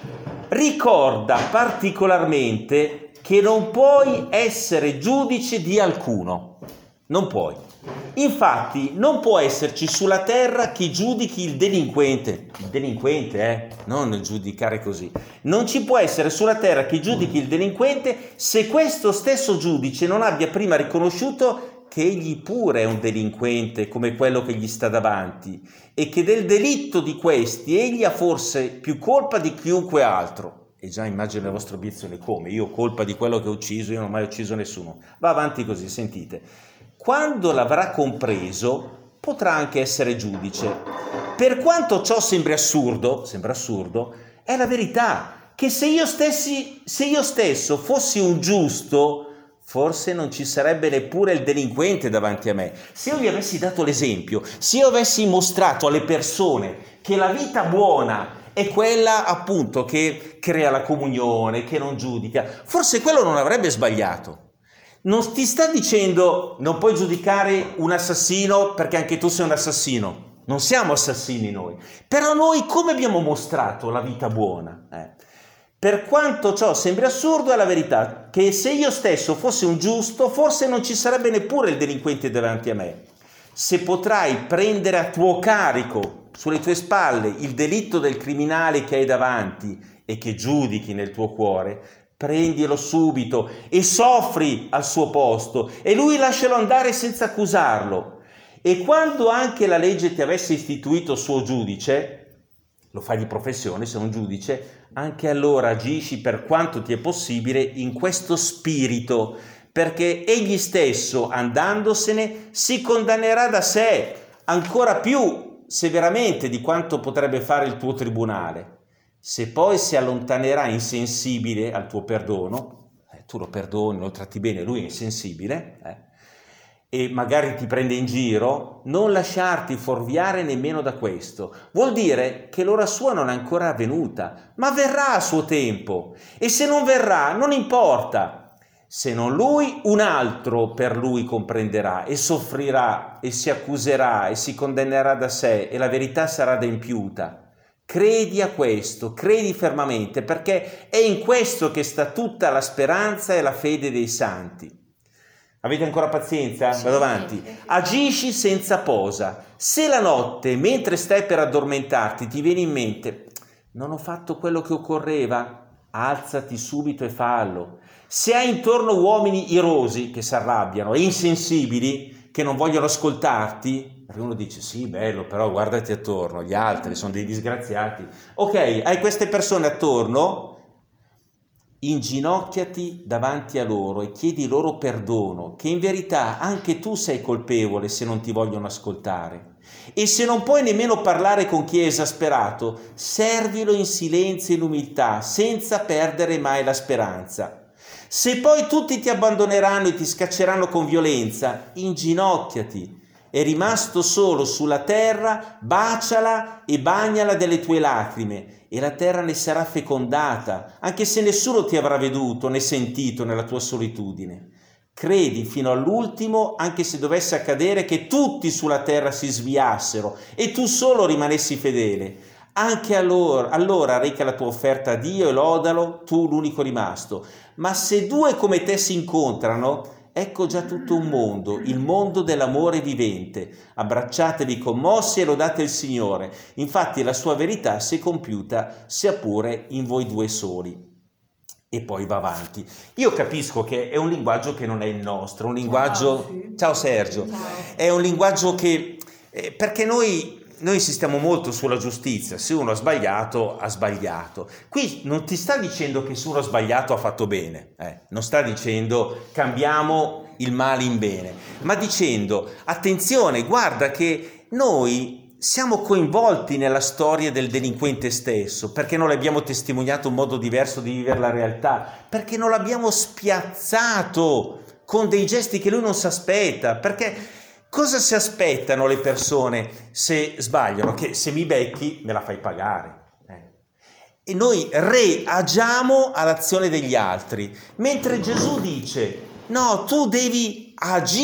Ricorda particolarmente che non puoi essere giudice di alcuno. Non puoi. Infatti, non può esserci sulla terra chi giudichi il delinquente. Il delinquente, eh? Non giudicare così. Non ci può essere sulla terra chi giudichi il delinquente se questo stesso giudice non abbia prima riconosciuto che egli pure è un delinquente come quello che gli sta davanti e che del delitto di questi egli ha forse più colpa di chiunque altro. E già immagino la vostra obiezione: come? Io ho colpa di quello che ho ucciso? Io non ho mai ucciso nessuno. Va avanti così, sentite. Quando l'avrà compreso potrà anche essere giudice. Per quanto ciò sembri assurdo, sembra assurdo, è la verità che se io stessi, se io stesso fossi un giusto, forse non ci sarebbe neppure il delinquente davanti a me. Se io gli avessi dato l'esempio, se io avessi mostrato alle persone che la vita buona è quella appunto che crea la comunione, che non giudica, forse quello non avrebbe sbagliato. Non ti sta dicendo non puoi giudicare un assassino perché anche tu sei un assassino. Non siamo assassini noi. Però noi come abbiamo mostrato la vita buona? Eh? Per quanto ciò sembri assurdo, è la verità che se io stesso fossi un giusto, forse non ci sarebbe neppure il delinquente davanti a me. Se potrai prendere a tuo carico, sulle tue spalle, il delitto del criminale che hai davanti e che giudichi nel tuo cuore, prendilo subito e soffri al suo posto e lui lascialo andare senza accusarlo. E quando anche la legge ti avesse istituito suo giudice, lo fai di professione, sei un giudice, anche allora agisci per quanto ti è possibile in questo spirito, perché egli stesso, andandosene, si condannerà da sé ancora più severamente di quanto potrebbe fare il tuo tribunale. Se poi si allontanerà insensibile al tuo perdono, eh, tu lo perdoni, lo tratti bene, lui è insensibile, eh, e magari ti prende in giro, non lasciarti fuorviare nemmeno da questo. Vuol dire che l'ora sua non è ancora venuta, ma verrà a suo tempo. E se non verrà, non importa. Se non lui, un altro per lui comprenderà e soffrirà e si accuserà e si condannerà da sé e la verità sarà adempiuta. Credi a questo, credi fermamente, perché è in questo che sta tutta la speranza e la fede dei santi. Avete ancora pazienza? Vado avanti. Agisci senza posa. Se la notte, mentre stai per addormentarti, ti viene in mente non ho fatto quello che occorreva, alzati subito e fallo. Se hai intorno uomini irosi che si arrabbiano e insensibili che non vogliono ascoltarti, uno dice sì, bello, però guardati attorno, gli altri sono dei disgraziati. Ok, hai queste persone attorno, inginocchiati davanti a loro e chiedi loro perdono, che in verità anche tu sei colpevole se non ti vogliono ascoltare. E se non puoi nemmeno parlare con chi è esasperato, servilo in silenzio e in umiltà, senza perdere mai la speranza. Se poi tutti ti abbandoneranno e ti scacceranno con violenza, inginocchiati e rimasto solo sulla terra, baciala e bagnala delle tue lacrime, e la terra ne sarà fecondata, anche se nessuno ti avrà veduto né sentito nella tua solitudine. Credi fino all'ultimo, anche se dovesse accadere che tutti sulla terra si sviassero e tu solo rimanessi fedele. Anche allora, allora reca la tua offerta a Dio e lodalo, tu l'unico rimasto. Ma se due come te si incontrano, ecco già tutto un mondo, il mondo dell'amore vivente. Abbracciatevi commossi e lodate il Signore. Infatti la sua verità si è compiuta, sia pure in voi due soli. E poi va avanti. Io capisco che è un linguaggio che non è il nostro, un linguaggio... Ciao, sì. Ciao Sergio. Ciao. È un linguaggio che... Eh, perché noi... Noi insistiamo molto sulla giustizia, se uno ha sbagliato, ha sbagliato. Qui non ti sta dicendo che se uno ha sbagliato ha fatto bene, eh? Non sta dicendo cambiamo il male in bene, ma dicendo attenzione, guarda che noi siamo coinvolti nella storia del delinquente stesso, perché non le abbiamo testimoniato un modo diverso di vivere la realtà, perché non l'abbiamo spiazzato con dei gesti che lui non si aspetta, perché... Cosa si aspettano le persone se sbagliano? Che se mi becchi me la fai pagare. Eh. E noi reagiamo all'azione degli altri, mentre Gesù dice no, tu devi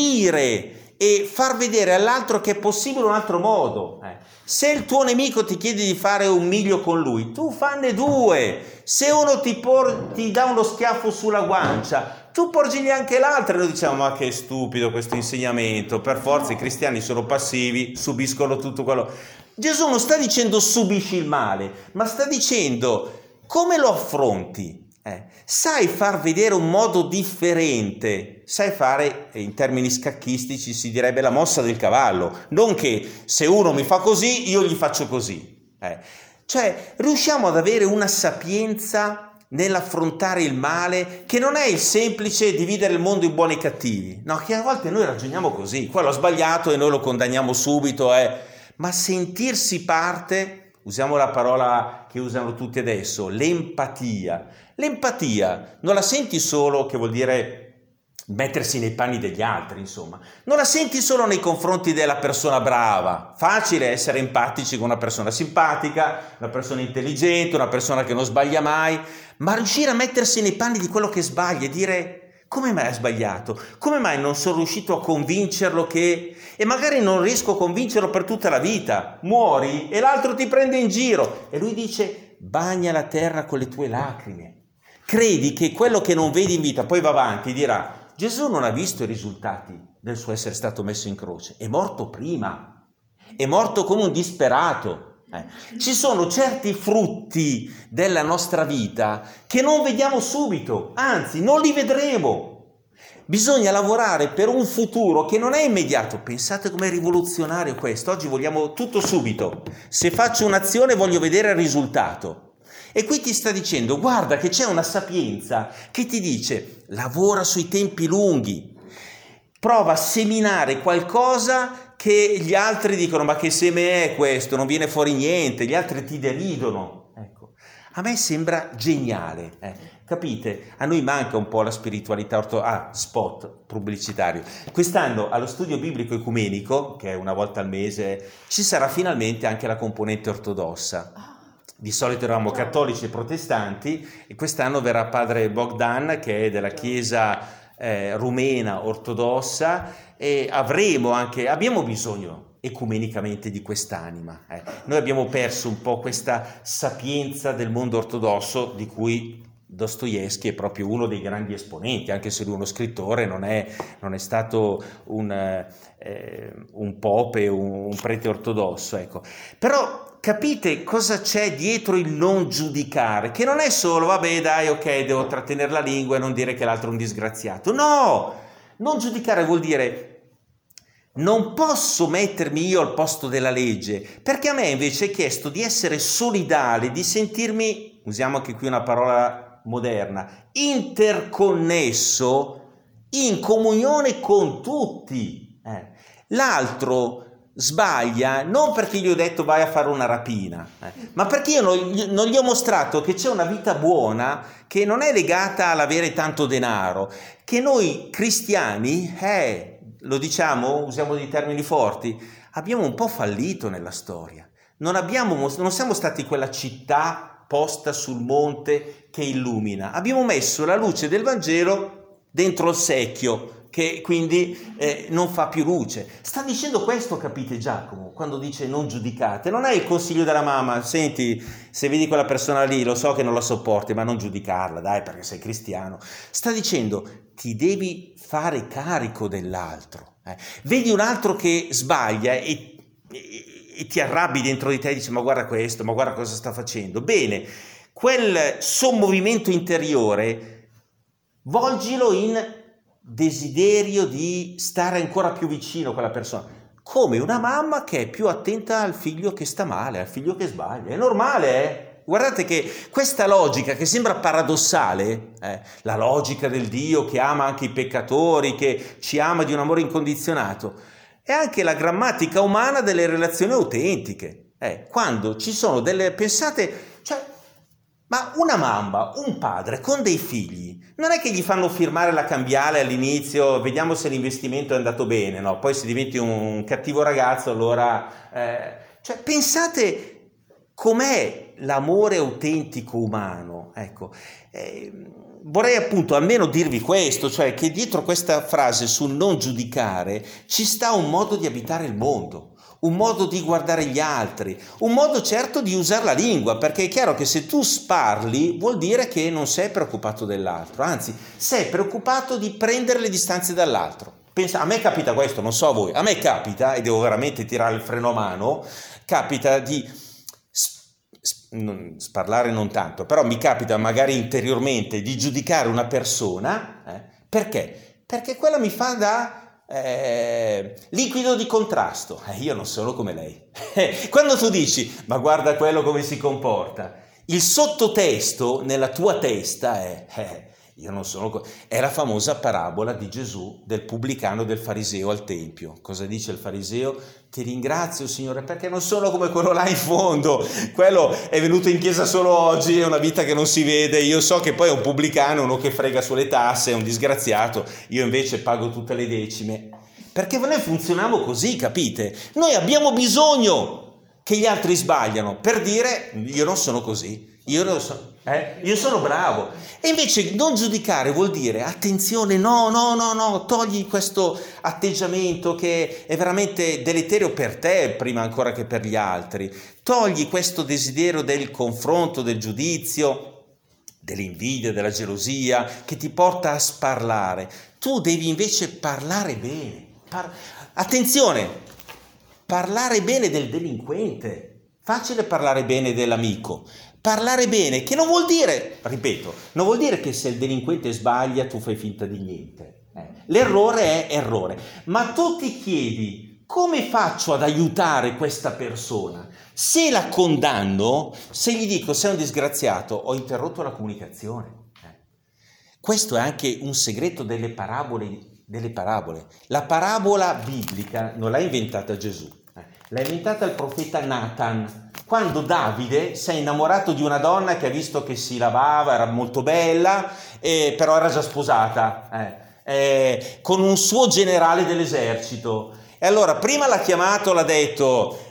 agire e far vedere all'altro che è possibile un altro modo. Eh. Se il tuo nemico ti chiede di fare un miglio con lui, tu fanne due. Se uno ti, por- ti dà uno schiaffo sulla guancia, tu porgigli anche l'altro. E noi diciamo ma che stupido questo insegnamento, per forza i cristiani sono passivi, subiscono tutto quello. Gesù non sta dicendo subisci il male, ma sta dicendo come lo affronti. Eh, sai far vedere un modo differente, sai fare, in termini scacchistici si direbbe la mossa del cavallo, non che se uno mi fa così io gli faccio così. Eh. Cioè riusciamo ad avere una sapienza nell'affrontare il male, che non è il semplice dividere il mondo in buoni e cattivi, no, che a volte noi ragioniamo così, quello ha sbagliato e noi lo condanniamo subito, eh. Ma sentirsi parte, usiamo la parola che usano tutti adesso, l'empatia. L'empatia non la senti solo, che vuol dire mettersi nei panni degli altri, insomma, non la senti solo nei confronti della persona brava. Facile essere empatici con una persona simpatica, una persona intelligente, una persona che non sbaglia mai, ma riuscire a mettersi nei panni di quello che sbaglia e dire come mai ha sbagliato, come mai non sono riuscito a convincerlo che... e magari non riesco a convincerlo per tutta la vita, muori e l'altro ti prende in giro e lui dice bagna la terra con le tue lacrime. Credi che quello che non vedi in vita, poi va avanti, dirà Gesù non ha visto i risultati del suo essere stato messo in croce, è morto prima, è morto come un disperato. Eh. Ci sono certi frutti della nostra vita che non vediamo subito, anzi non li vedremo. Bisogna lavorare per un futuro che non è immediato. Pensate com'è rivoluzionario questo, oggi vogliamo tutto subito. Se faccio un'azione voglio vedere il risultato. E qui ti sta dicendo, guarda che c'è una sapienza che ti dice, lavora sui tempi lunghi, prova a seminare qualcosa che gli altri dicono, ma che seme è questo, non viene fuori niente, gli altri ti deridono. Ecco, a me sembra geniale, eh. Capite? A noi manca un po' la spiritualità ortodossa. Ah, spot pubblicitario. Quest'anno allo studio biblico ecumenico, che è una volta al mese, ci sarà finalmente anche la componente ortodossa. Di solito eravamo cattolici e protestanti e quest'anno verrà padre Bogdan, che è della chiesa eh, rumena ortodossa, e avremo anche, abbiamo bisogno ecumenicamente di quest'anima. Eh. Noi abbiamo perso un po' questa sapienza del mondo ortodosso di cui Dostoevskij è proprio uno dei grandi esponenti, anche se lui è uno scrittore, non è, non è stato un, eh, un pope, un, un prete ortodosso, ecco. Però capite cosa c'è dietro il non giudicare, che non è solo, vabbè dai, ok, devo trattenere la lingua e non dire che l'altro è un disgraziato. No! Non giudicare vuol dire non posso mettermi io al posto della legge, perché a me invece è chiesto di essere solidale, di sentirmi, usiamo anche qui una parola moderna, interconnesso, in comunione con tutti. Eh. L'altro sbaglia non perché gli ho detto vai a fare una rapina, eh, ma perché io non, non gli ho mostrato che c'è una vita buona che non è legata all'avere tanto denaro, che noi cristiani, eh, lo diciamo, usiamo dei termini forti, abbiamo un po' fallito nella storia. Non, abbiamo, non siamo stati quella città posta sul monte che illumina. Abbiamo messo la luce del Vangelo dentro il secchio, che quindi eh, non fa più luce. Sta dicendo questo, capite, Giacomo, quando dice non giudicate. Non è il consiglio della mamma, senti, se vedi quella persona lì, lo so che non la sopporti, ma non giudicarla, dai, perché sei cristiano. Sta dicendo, ti devi fare carico dell'altro. Eh. Vedi un altro che sbaglia e, e, e ti arrabbi dentro di te e dici, ma guarda questo, ma guarda cosa sta facendo. Bene, quel sommovimento interiore, volgilo in desiderio di stare ancora più vicino a quella persona, come una mamma che è più attenta al figlio che sta male, al figlio che sbaglia. È normale, eh? Guardate che questa logica che sembra paradossale, eh, la logica del Dio che ama anche i peccatori, che ci ama di un amore incondizionato, è anche la grammatica umana delle relazioni autentiche. Eh, quando ci sono delle, pensate, cioè, ma una mamma, un padre con dei figli, non è che gli fanno firmare la cambiale all'inizio, vediamo se l'investimento è andato bene, no? Poi se diventi un cattivo ragazzo, allora... Eh, cioè, pensate com'è l'amore autentico umano, ecco. Eh, vorrei appunto almeno dirvi questo, cioè che dietro questa frase sul non giudicare ci sta un modo di abitare il mondo, un modo di guardare gli altri, un modo certo di usare la lingua, perché è chiaro che se tu sparli vuol dire che non sei preoccupato dell'altro, anzi sei preoccupato di prendere le distanze dall'altro. Pensa, a me capita questo, non so a voi, a me capita, e devo veramente tirare il freno a mano, capita di non, sparlare non tanto, però mi capita magari interiormente di giudicare una persona, eh, perché? Perché quella mi fa da Eh, liquido di contrasto. Eh, io non sono come lei. Quando tu dici ma guarda quello come si comporta, il sottotesto nella tua testa è eh, io non sono co-. È la famosa parabola di Gesù del pubblicano e del fariseo al tempio. Cosa dice il fariseo? Ti ringrazio Signore perché non sono come quello là in fondo, quello è venuto in chiesa solo oggi, è una vita che non si vede, io so che poi è un pubblicano, uno che frega sulle tasse, è un disgraziato, io invece pago tutte le decime, perché noi funzioniamo così, capite? Noi abbiamo bisogno che gli altri sbagliano per dire io non sono così, io non so, eh? io sono bravo. E invece non giudicare vuol dire attenzione, no, no, no, no, togli questo atteggiamento che è veramente deleterio per te prima ancora che per gli altri. Togli questo desiderio del confronto, del giudizio, dell'invidia, della gelosia che ti porta a sparlare. Tu devi invece parlare bene. Par- attenzione, parlare bene del delinquente. Facile parlare bene dell'amico. Parlare bene, che non vuol dire, ripeto, non vuol dire che se il delinquente sbaglia tu fai finta di niente. Eh. L'errore è errore, ma tu ti chiedi come faccio ad aiutare questa persona? Se la condanno, se gli dico sei un disgraziato, ho interrotto la comunicazione. Eh. Questo è anche un segreto delle parabole, delle parabole. La parabola biblica non l'ha inventata Gesù, eh. l'ha inventata il profeta Nathan. Quando Davide si è innamorato di una donna che ha visto che si lavava, era molto bella, eh, però era già sposata, eh, eh, con un suo generale dell'esercito. E allora prima l'ha chiamato, l'ha detto,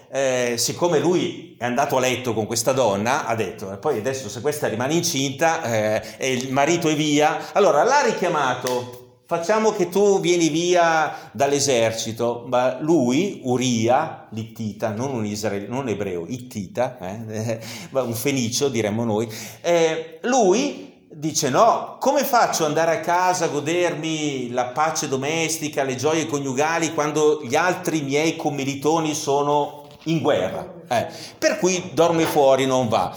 eh, siccome lui è andato a letto con questa donna, ha detto, e poi adesso se questa rimane incinta eh, e il marito è via, allora l'ha richiamato, facciamo che tu vieni via dall'esercito, ma lui, Uria, l'Ittita, non un israelita, non un ebreo, Ittita, eh, un fenicio diremmo noi, eh, lui dice no, come faccio ad andare a casa a godermi la pace domestica, le gioie coniugali quando gli altri miei commilitoni sono in guerra? Eh, per cui dorme fuori, non va.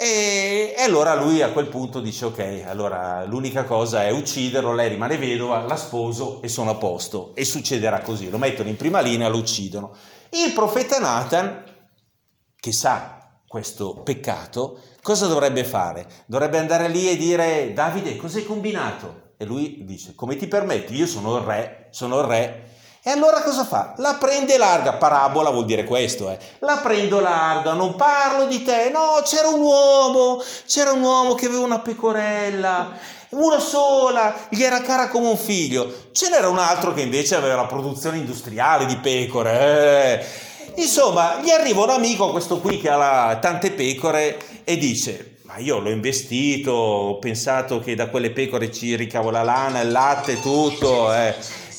E, e allora lui a quel punto dice ok, allora l'unica cosa è ucciderlo, lei rimane vedova, la sposo e sono a posto. E succederà così, lo mettono in prima linea, lo uccidono. Il profeta Nathan, che sa questo peccato, cosa dovrebbe fare? Dovrebbe andare lì e dire Davide, cos'hai combinato? E lui dice, come ti permetti? Io sono il re, sono il re. E allora cosa fa? La prende larga, parabola vuol dire questo, eh. La prendo larga, non parlo di te, no, c'era un uomo, c'era un uomo che aveva una pecorella, una sola, gli era cara come un figlio. Ce n'era un altro che invece aveva la produzione industriale di pecore, eh. Insomma, gli arriva un amico, questo qui che ha la, tante pecore, e dice, ma io l'ho investito, ho pensato che da quelle pecore ci ricavo la lana, il latte, tutto, eh.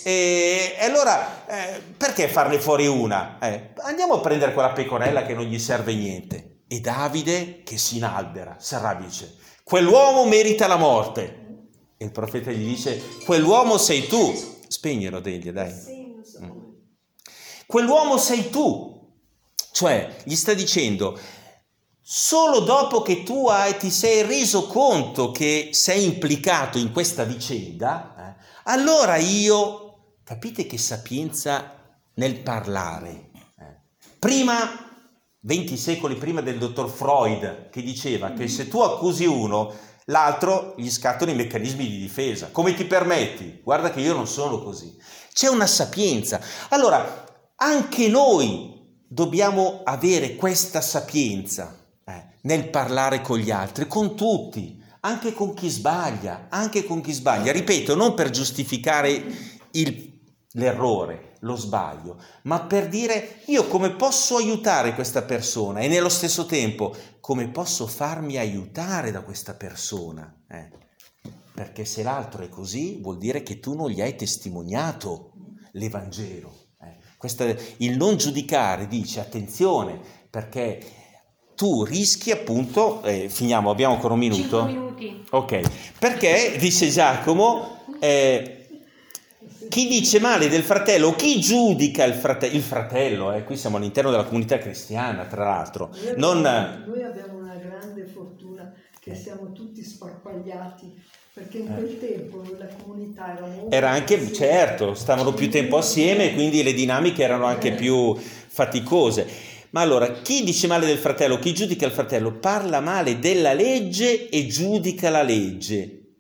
E, e allora, eh, perché farne fuori una? Eh, andiamo a prendere quella pecorella che non gli serve niente. E Davide, che si inalbera, si arrabbia, dice, quell'uomo merita la morte. E il profeta gli dice, quell'uomo sei tu. Spegnelo, Delia, dai. Mm. Quell'uomo sei tu, cioè gli sta dicendo solo dopo che tu hai, ti sei reso conto che sei implicato in questa vicenda, eh, allora io, capite che sapienza nel parlare, eh. Prima, venti secoli prima del dottor Freud, che diceva che se tu accusi uno, l'altro gli scattano i meccanismi di difesa. Come ti permetti? Guarda che io non sono così. C'è una sapienza. Allora, anche noi dobbiamo avere questa sapienza eh, nel parlare con gli altri, con tutti, anche con chi sbaglia, anche con chi sbaglia. Ripeto, non per giustificare il, l'errore, lo sbaglio, ma per dire io come posso aiutare questa persona e nello stesso tempo come posso farmi aiutare da questa persona. Eh. Perché se l'altro è così vuol dire che tu non gli hai testimoniato l'Evangelo. Questa, il non giudicare dice attenzione perché tu rischi appunto, eh, finiamo, abbiamo ancora un minuto. Cinque minuti. Ok, perché dice Giacomo, eh, chi dice male del fratello, chi giudica il, frate- il fratello, eh, qui siamo all'interno della comunità cristiana tra l'altro. Noi non... abbiamo, noi abbiamo una grande fortuna che siamo tutti sparpagliati. Perché in quel tempo la comunità era molto... Era anche, assieme. Certo, stavano più tempo assieme, quindi le dinamiche erano anche più faticose. Ma allora, chi dice male del fratello, chi giudica il fratello, parla male della legge e giudica la legge.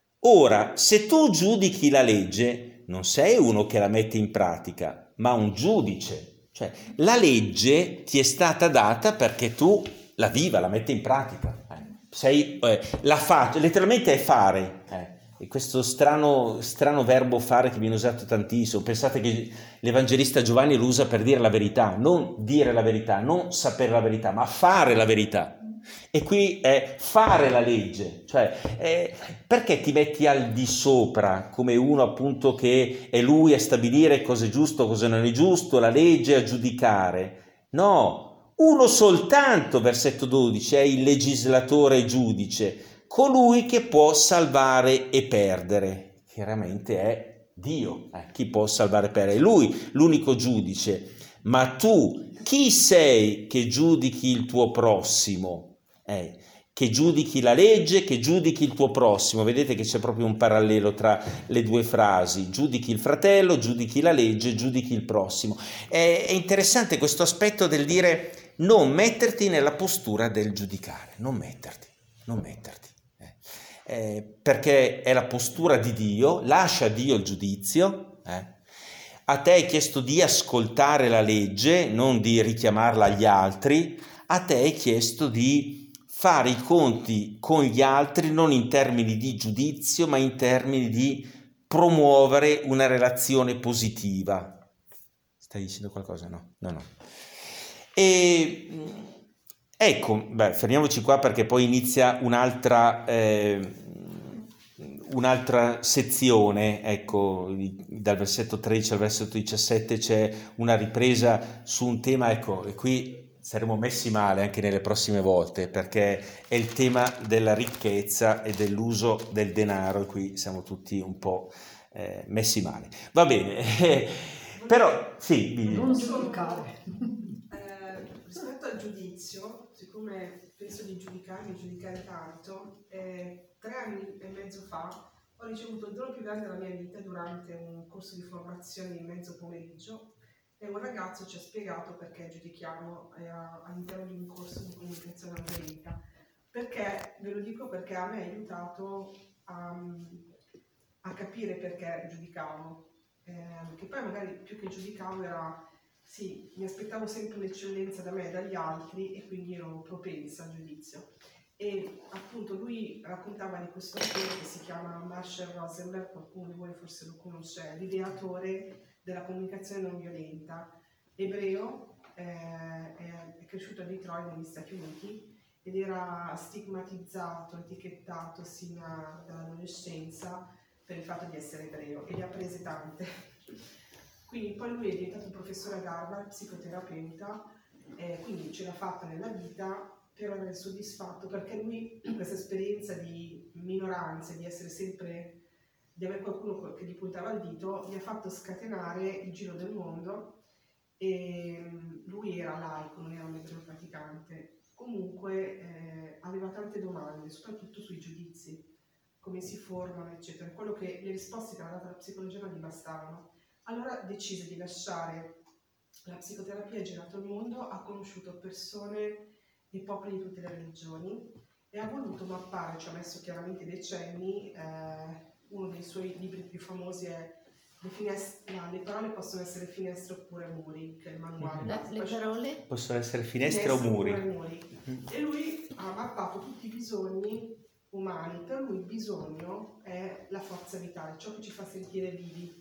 Ora, se tu giudichi la legge, non sei uno che la mette in pratica, ma un giudice. Cioè, la legge ti è stata data perché tu la viva, la metti in pratica. Sei, eh, la fa, letteralmente è fare, eh. E questo strano, strano verbo fare che viene usato tantissimo. Pensate che l'Evangelista Giovanni lo usa per dire la verità, non dire la verità, non sapere la verità, ma fare la verità. E qui è fare la legge, cioè eh, perché ti metti al di sopra come uno appunto che è lui a stabilire cosa è giusto, cosa non è giusto, la legge a giudicare? No. Uno soltanto, versetto dodici, è il legislatore giudice, colui che può salvare e perdere. Chiaramente è Dio, eh, chi può salvare e perdere. È Lui, l'unico giudice. Ma tu, chi sei che giudichi il tuo prossimo? Eh, che giudichi la legge, che giudichi il tuo prossimo. Vedete che c'è proprio un parallelo tra le due frasi. Giudichi il fratello, giudichi la legge, giudichi il prossimo. È, è interessante questo aspetto del dire... non metterti nella postura del giudicare, non metterti, non metterti, eh. Eh, perché è la postura di Dio, lascia a Dio il giudizio, eh. A te è chiesto di ascoltare la legge, non di richiamarla agli altri, a te è chiesto di fare i conti con gli altri non in termini di giudizio, ma in termini di promuovere una relazione positiva. Stai dicendo qualcosa? No, no, no. E mh, ecco, beh, fermiamoci qua perché poi inizia un'altra, eh, un'altra sezione, ecco, dal versetto tredici al versetto diciassette c'è una ripresa su un tema, ecco, e qui saremo messi male anche nelle prossime volte perché è il tema della ricchezza e dell'uso del denaro, e qui siamo tutti un po' eh, messi male. Va bene, però sì, mi- Non giudicare. Eh, rispetto al giudizio, siccome penso di giudicarmi e giudicare tanto, eh, tre anni e mezzo fa ho ricevuto il dono più grande della mia vita durante un corso di formazione di mezzo pomeriggio, e un ragazzo ci ha spiegato perché giudichiamo eh, all'interno di un corso di comunicazione angelica. Perché, ve lo dico perché a me ha aiutato a, a capire perché giudicavo, eh, che poi magari più che giudicavo era, sì, mi aspettavo sempre un'eccellenza da me e dagli altri, e quindi ero propensa al giudizio. E appunto lui raccontava di questo autore che si chiama Marshall Rosenberg, qualcuno di voi forse lo conosce, l'ideatore della comunicazione non violenta, ebreo, eh, è, è cresciuto a Detroit negli Stati Uniti ed era stigmatizzato, etichettato sin dall'adolescenza per il fatto di essere ebreo, e ne ha prese tante. Quindi poi lui è diventato un professore a Harvard, psicoterapeuta, eh, quindi ce l'ha fatta nella vita, però era insoddisfatto perché lui questa esperienza di minoranze, di essere sempre, di avere qualcuno che gli puntava il dito, gli ha fatto scatenare il giro del mondo, e lui era laico, non era un ebreo praticante. Comunque eh, aveva tante domande, soprattutto sui giudizi, come si formano, eccetera. Quello che le risposte che aveva dato la psicologia non gli bastavano. Allora decise di lasciare la psicoterapia, ha girato il mondo, ha conosciuto persone e popoli di tutte le religioni e ha voluto mappare, ci ha messo chiaramente decenni, eh, uno dei suoi libri più famosi è Le, finest- no, le parole possono essere finestre oppure muri, che è il manuale. La- le parole? possono essere finestre o muri. oppure muri. E lui ha mappato tutti i bisogni umani. Per lui il bisogno è la forza vitale, ciò che ci fa sentire vivi.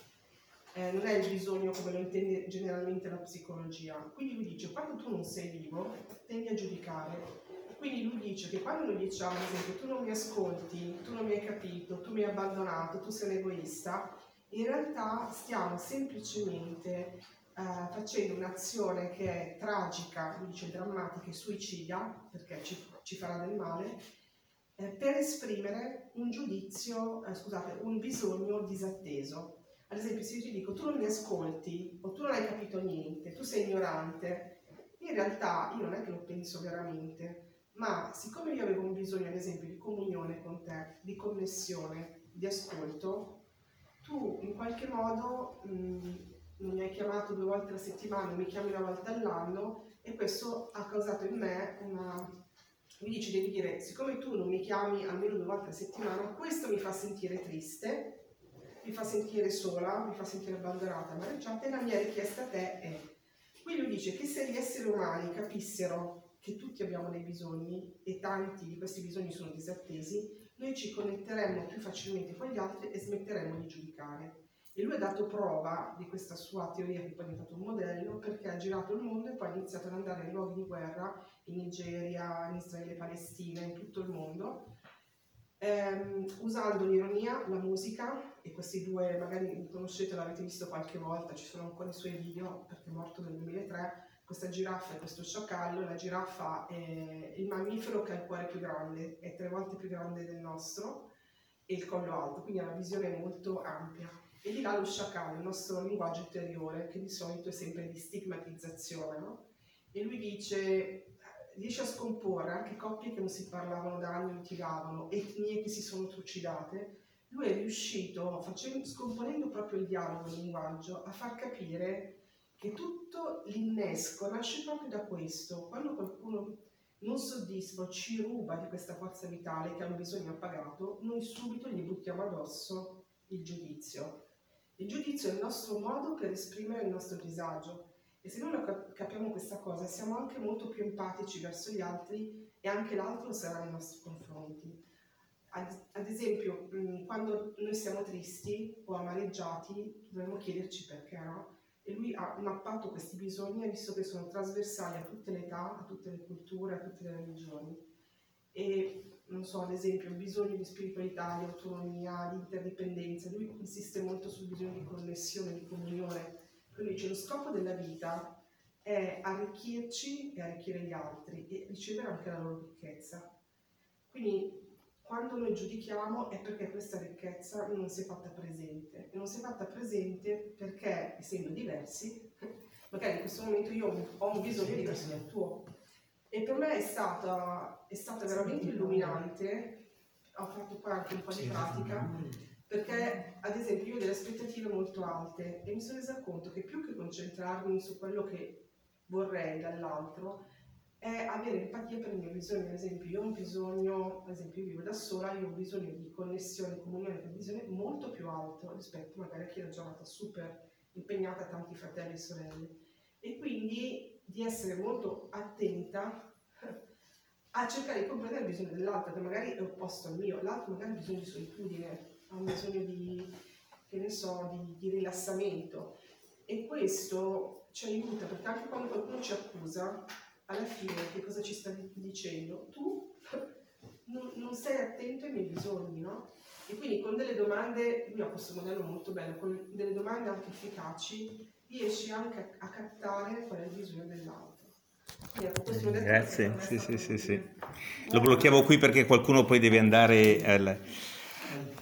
Eh, non è il bisogno come lo intende generalmente la psicologia. Quindi lui dice, quando tu non sei vivo, tendi a giudicare. Quindi lui dice che quando noi diciamo, ad esempio, tu non mi ascolti, tu non mi hai capito, tu mi hai abbandonato, tu sei un egoista, in realtà stiamo semplicemente eh, facendo un'azione che è tragica, lui dice drammatica e suicida, perché ci, ci farà del male, eh, per esprimere un giudizio, eh, scusate, un bisogno disatteso. Ad esempio, se io ti dico tu non mi ascolti o tu non hai capito niente, tu sei ignorante, in realtà io non è che lo penso veramente, ma siccome io avevo un bisogno, ad esempio, di comunione con te, di connessione, di ascolto, tu in qualche modo mh, non mi hai chiamato due volte alla settimana, mi chiami una volta all'anno, e questo ha causato in me una... Mi dice, devi dire, siccome tu non mi chiami almeno due volte alla settimana, questo mi fa sentire triste, mi fa sentire sola, mi fa sentire abbandonata, amareggiata, e la mia richiesta a te è... Qui lui dice che se gli esseri umani capissero che tutti abbiamo dei bisogni e tanti di questi bisogni sono disattesi, noi ci connetteremmo più facilmente con gli altri e smetteremmo di giudicare. E lui ha dato prova di questa sua teoria, che poi è diventato un modello, perché ha girato il mondo e poi ha iniziato ad andare in luoghi di guerra, in Nigeria, in Israele, Palestina, in tutto il mondo, ehm, usando l'ironia, la musica, e questi due magari li conoscete, l'avete visto qualche volta, ci sono ancora i suoi video perché è morto nel duemilatré, questa giraffa e questo sciacallo. La giraffa è il mammifero che ha il cuore più grande, è tre volte più grande del nostro, e il collo alto, quindi ha una visione molto ampia. E di là lo sciacallo, il nostro linguaggio interiore, che di solito è sempre di stigmatizzazione, no? E lui dice, riesce a scomporre anche coppie che non si parlavano da anni, litigavano, etnie che si sono trucidate. Lui è riuscito, facendo, scomponendo proprio il dialogo, il linguaggio, a far capire che tutto l'innesco nasce proprio da questo. Quando qualcuno non soddisfa o ci ruba di questa forza vitale che ha un bisogno appagato, noi subito gli buttiamo addosso il giudizio. Il giudizio è il nostro modo per esprimere il nostro disagio, e se noi cap- capiamo questa cosa siamo anche molto più empatici verso gli altri, e anche l'altro sarà nei nostri confronti. Ad, ad esempio, mh, quando noi siamo tristi o amareggiati dovremmo chiederci perché, no? e lui ha mappato questi bisogni e ha visto che sono trasversali a tutte le età, a tutte le culture, a tutte le religioni. E non so, ad esempio, il bisogno di spiritualità, di autonomia, di interdipendenza, lui insiste molto sul bisogno di connessione, di comunione. Quindi dice: lo scopo della vita è arricchirci e arricchire gli altri e ricevere anche la loro ricchezza. Quindi quando noi giudichiamo è perché questa ricchezza non si è fatta presente, e non si è fatta presente perché, essendo diversi, magari in questo momento io ho un bisogno diverso dal tuo. E per me è stata, è stata veramente illuminante, ho fatto poi anche un po' di pratica, perché ad esempio io ho delle aspettative molto alte e mi sono resa conto che più che concentrarmi su quello che vorrei dall'altro, è avere empatia per il mio bisogno. Ad esempio io ho un bisogno, ad esempio io vivo da sola, io ho bisogno di connessione, comunione, condivisione molto più alto rispetto magari a chi è una giornata super impegnata, tanti fratelli e sorelle, e quindi di essere molto attenta a cercare di comprendere il bisogno dell'altro, che magari è opposto al mio. L'altro magari ha bisogno di solitudine, ha un bisogno di, che ne so, di, di rilassamento, e questo ci aiuta, perché anche quando qualcuno ci accusa, alla fine che cosa ci sta dicendo? Tu non, non sei attento ai miei bisogni, no? E quindi con delle domande, lui ha questo modello molto bello, con delle domande anche efficaci riesci anche a, a captare qual è il bisogno dell'altro. Quindi, ecco, questo modello Grazie, per me è sì, stato sì, sì, sì. utile. Lo blocchiamo qui perché qualcuno poi deve andare al,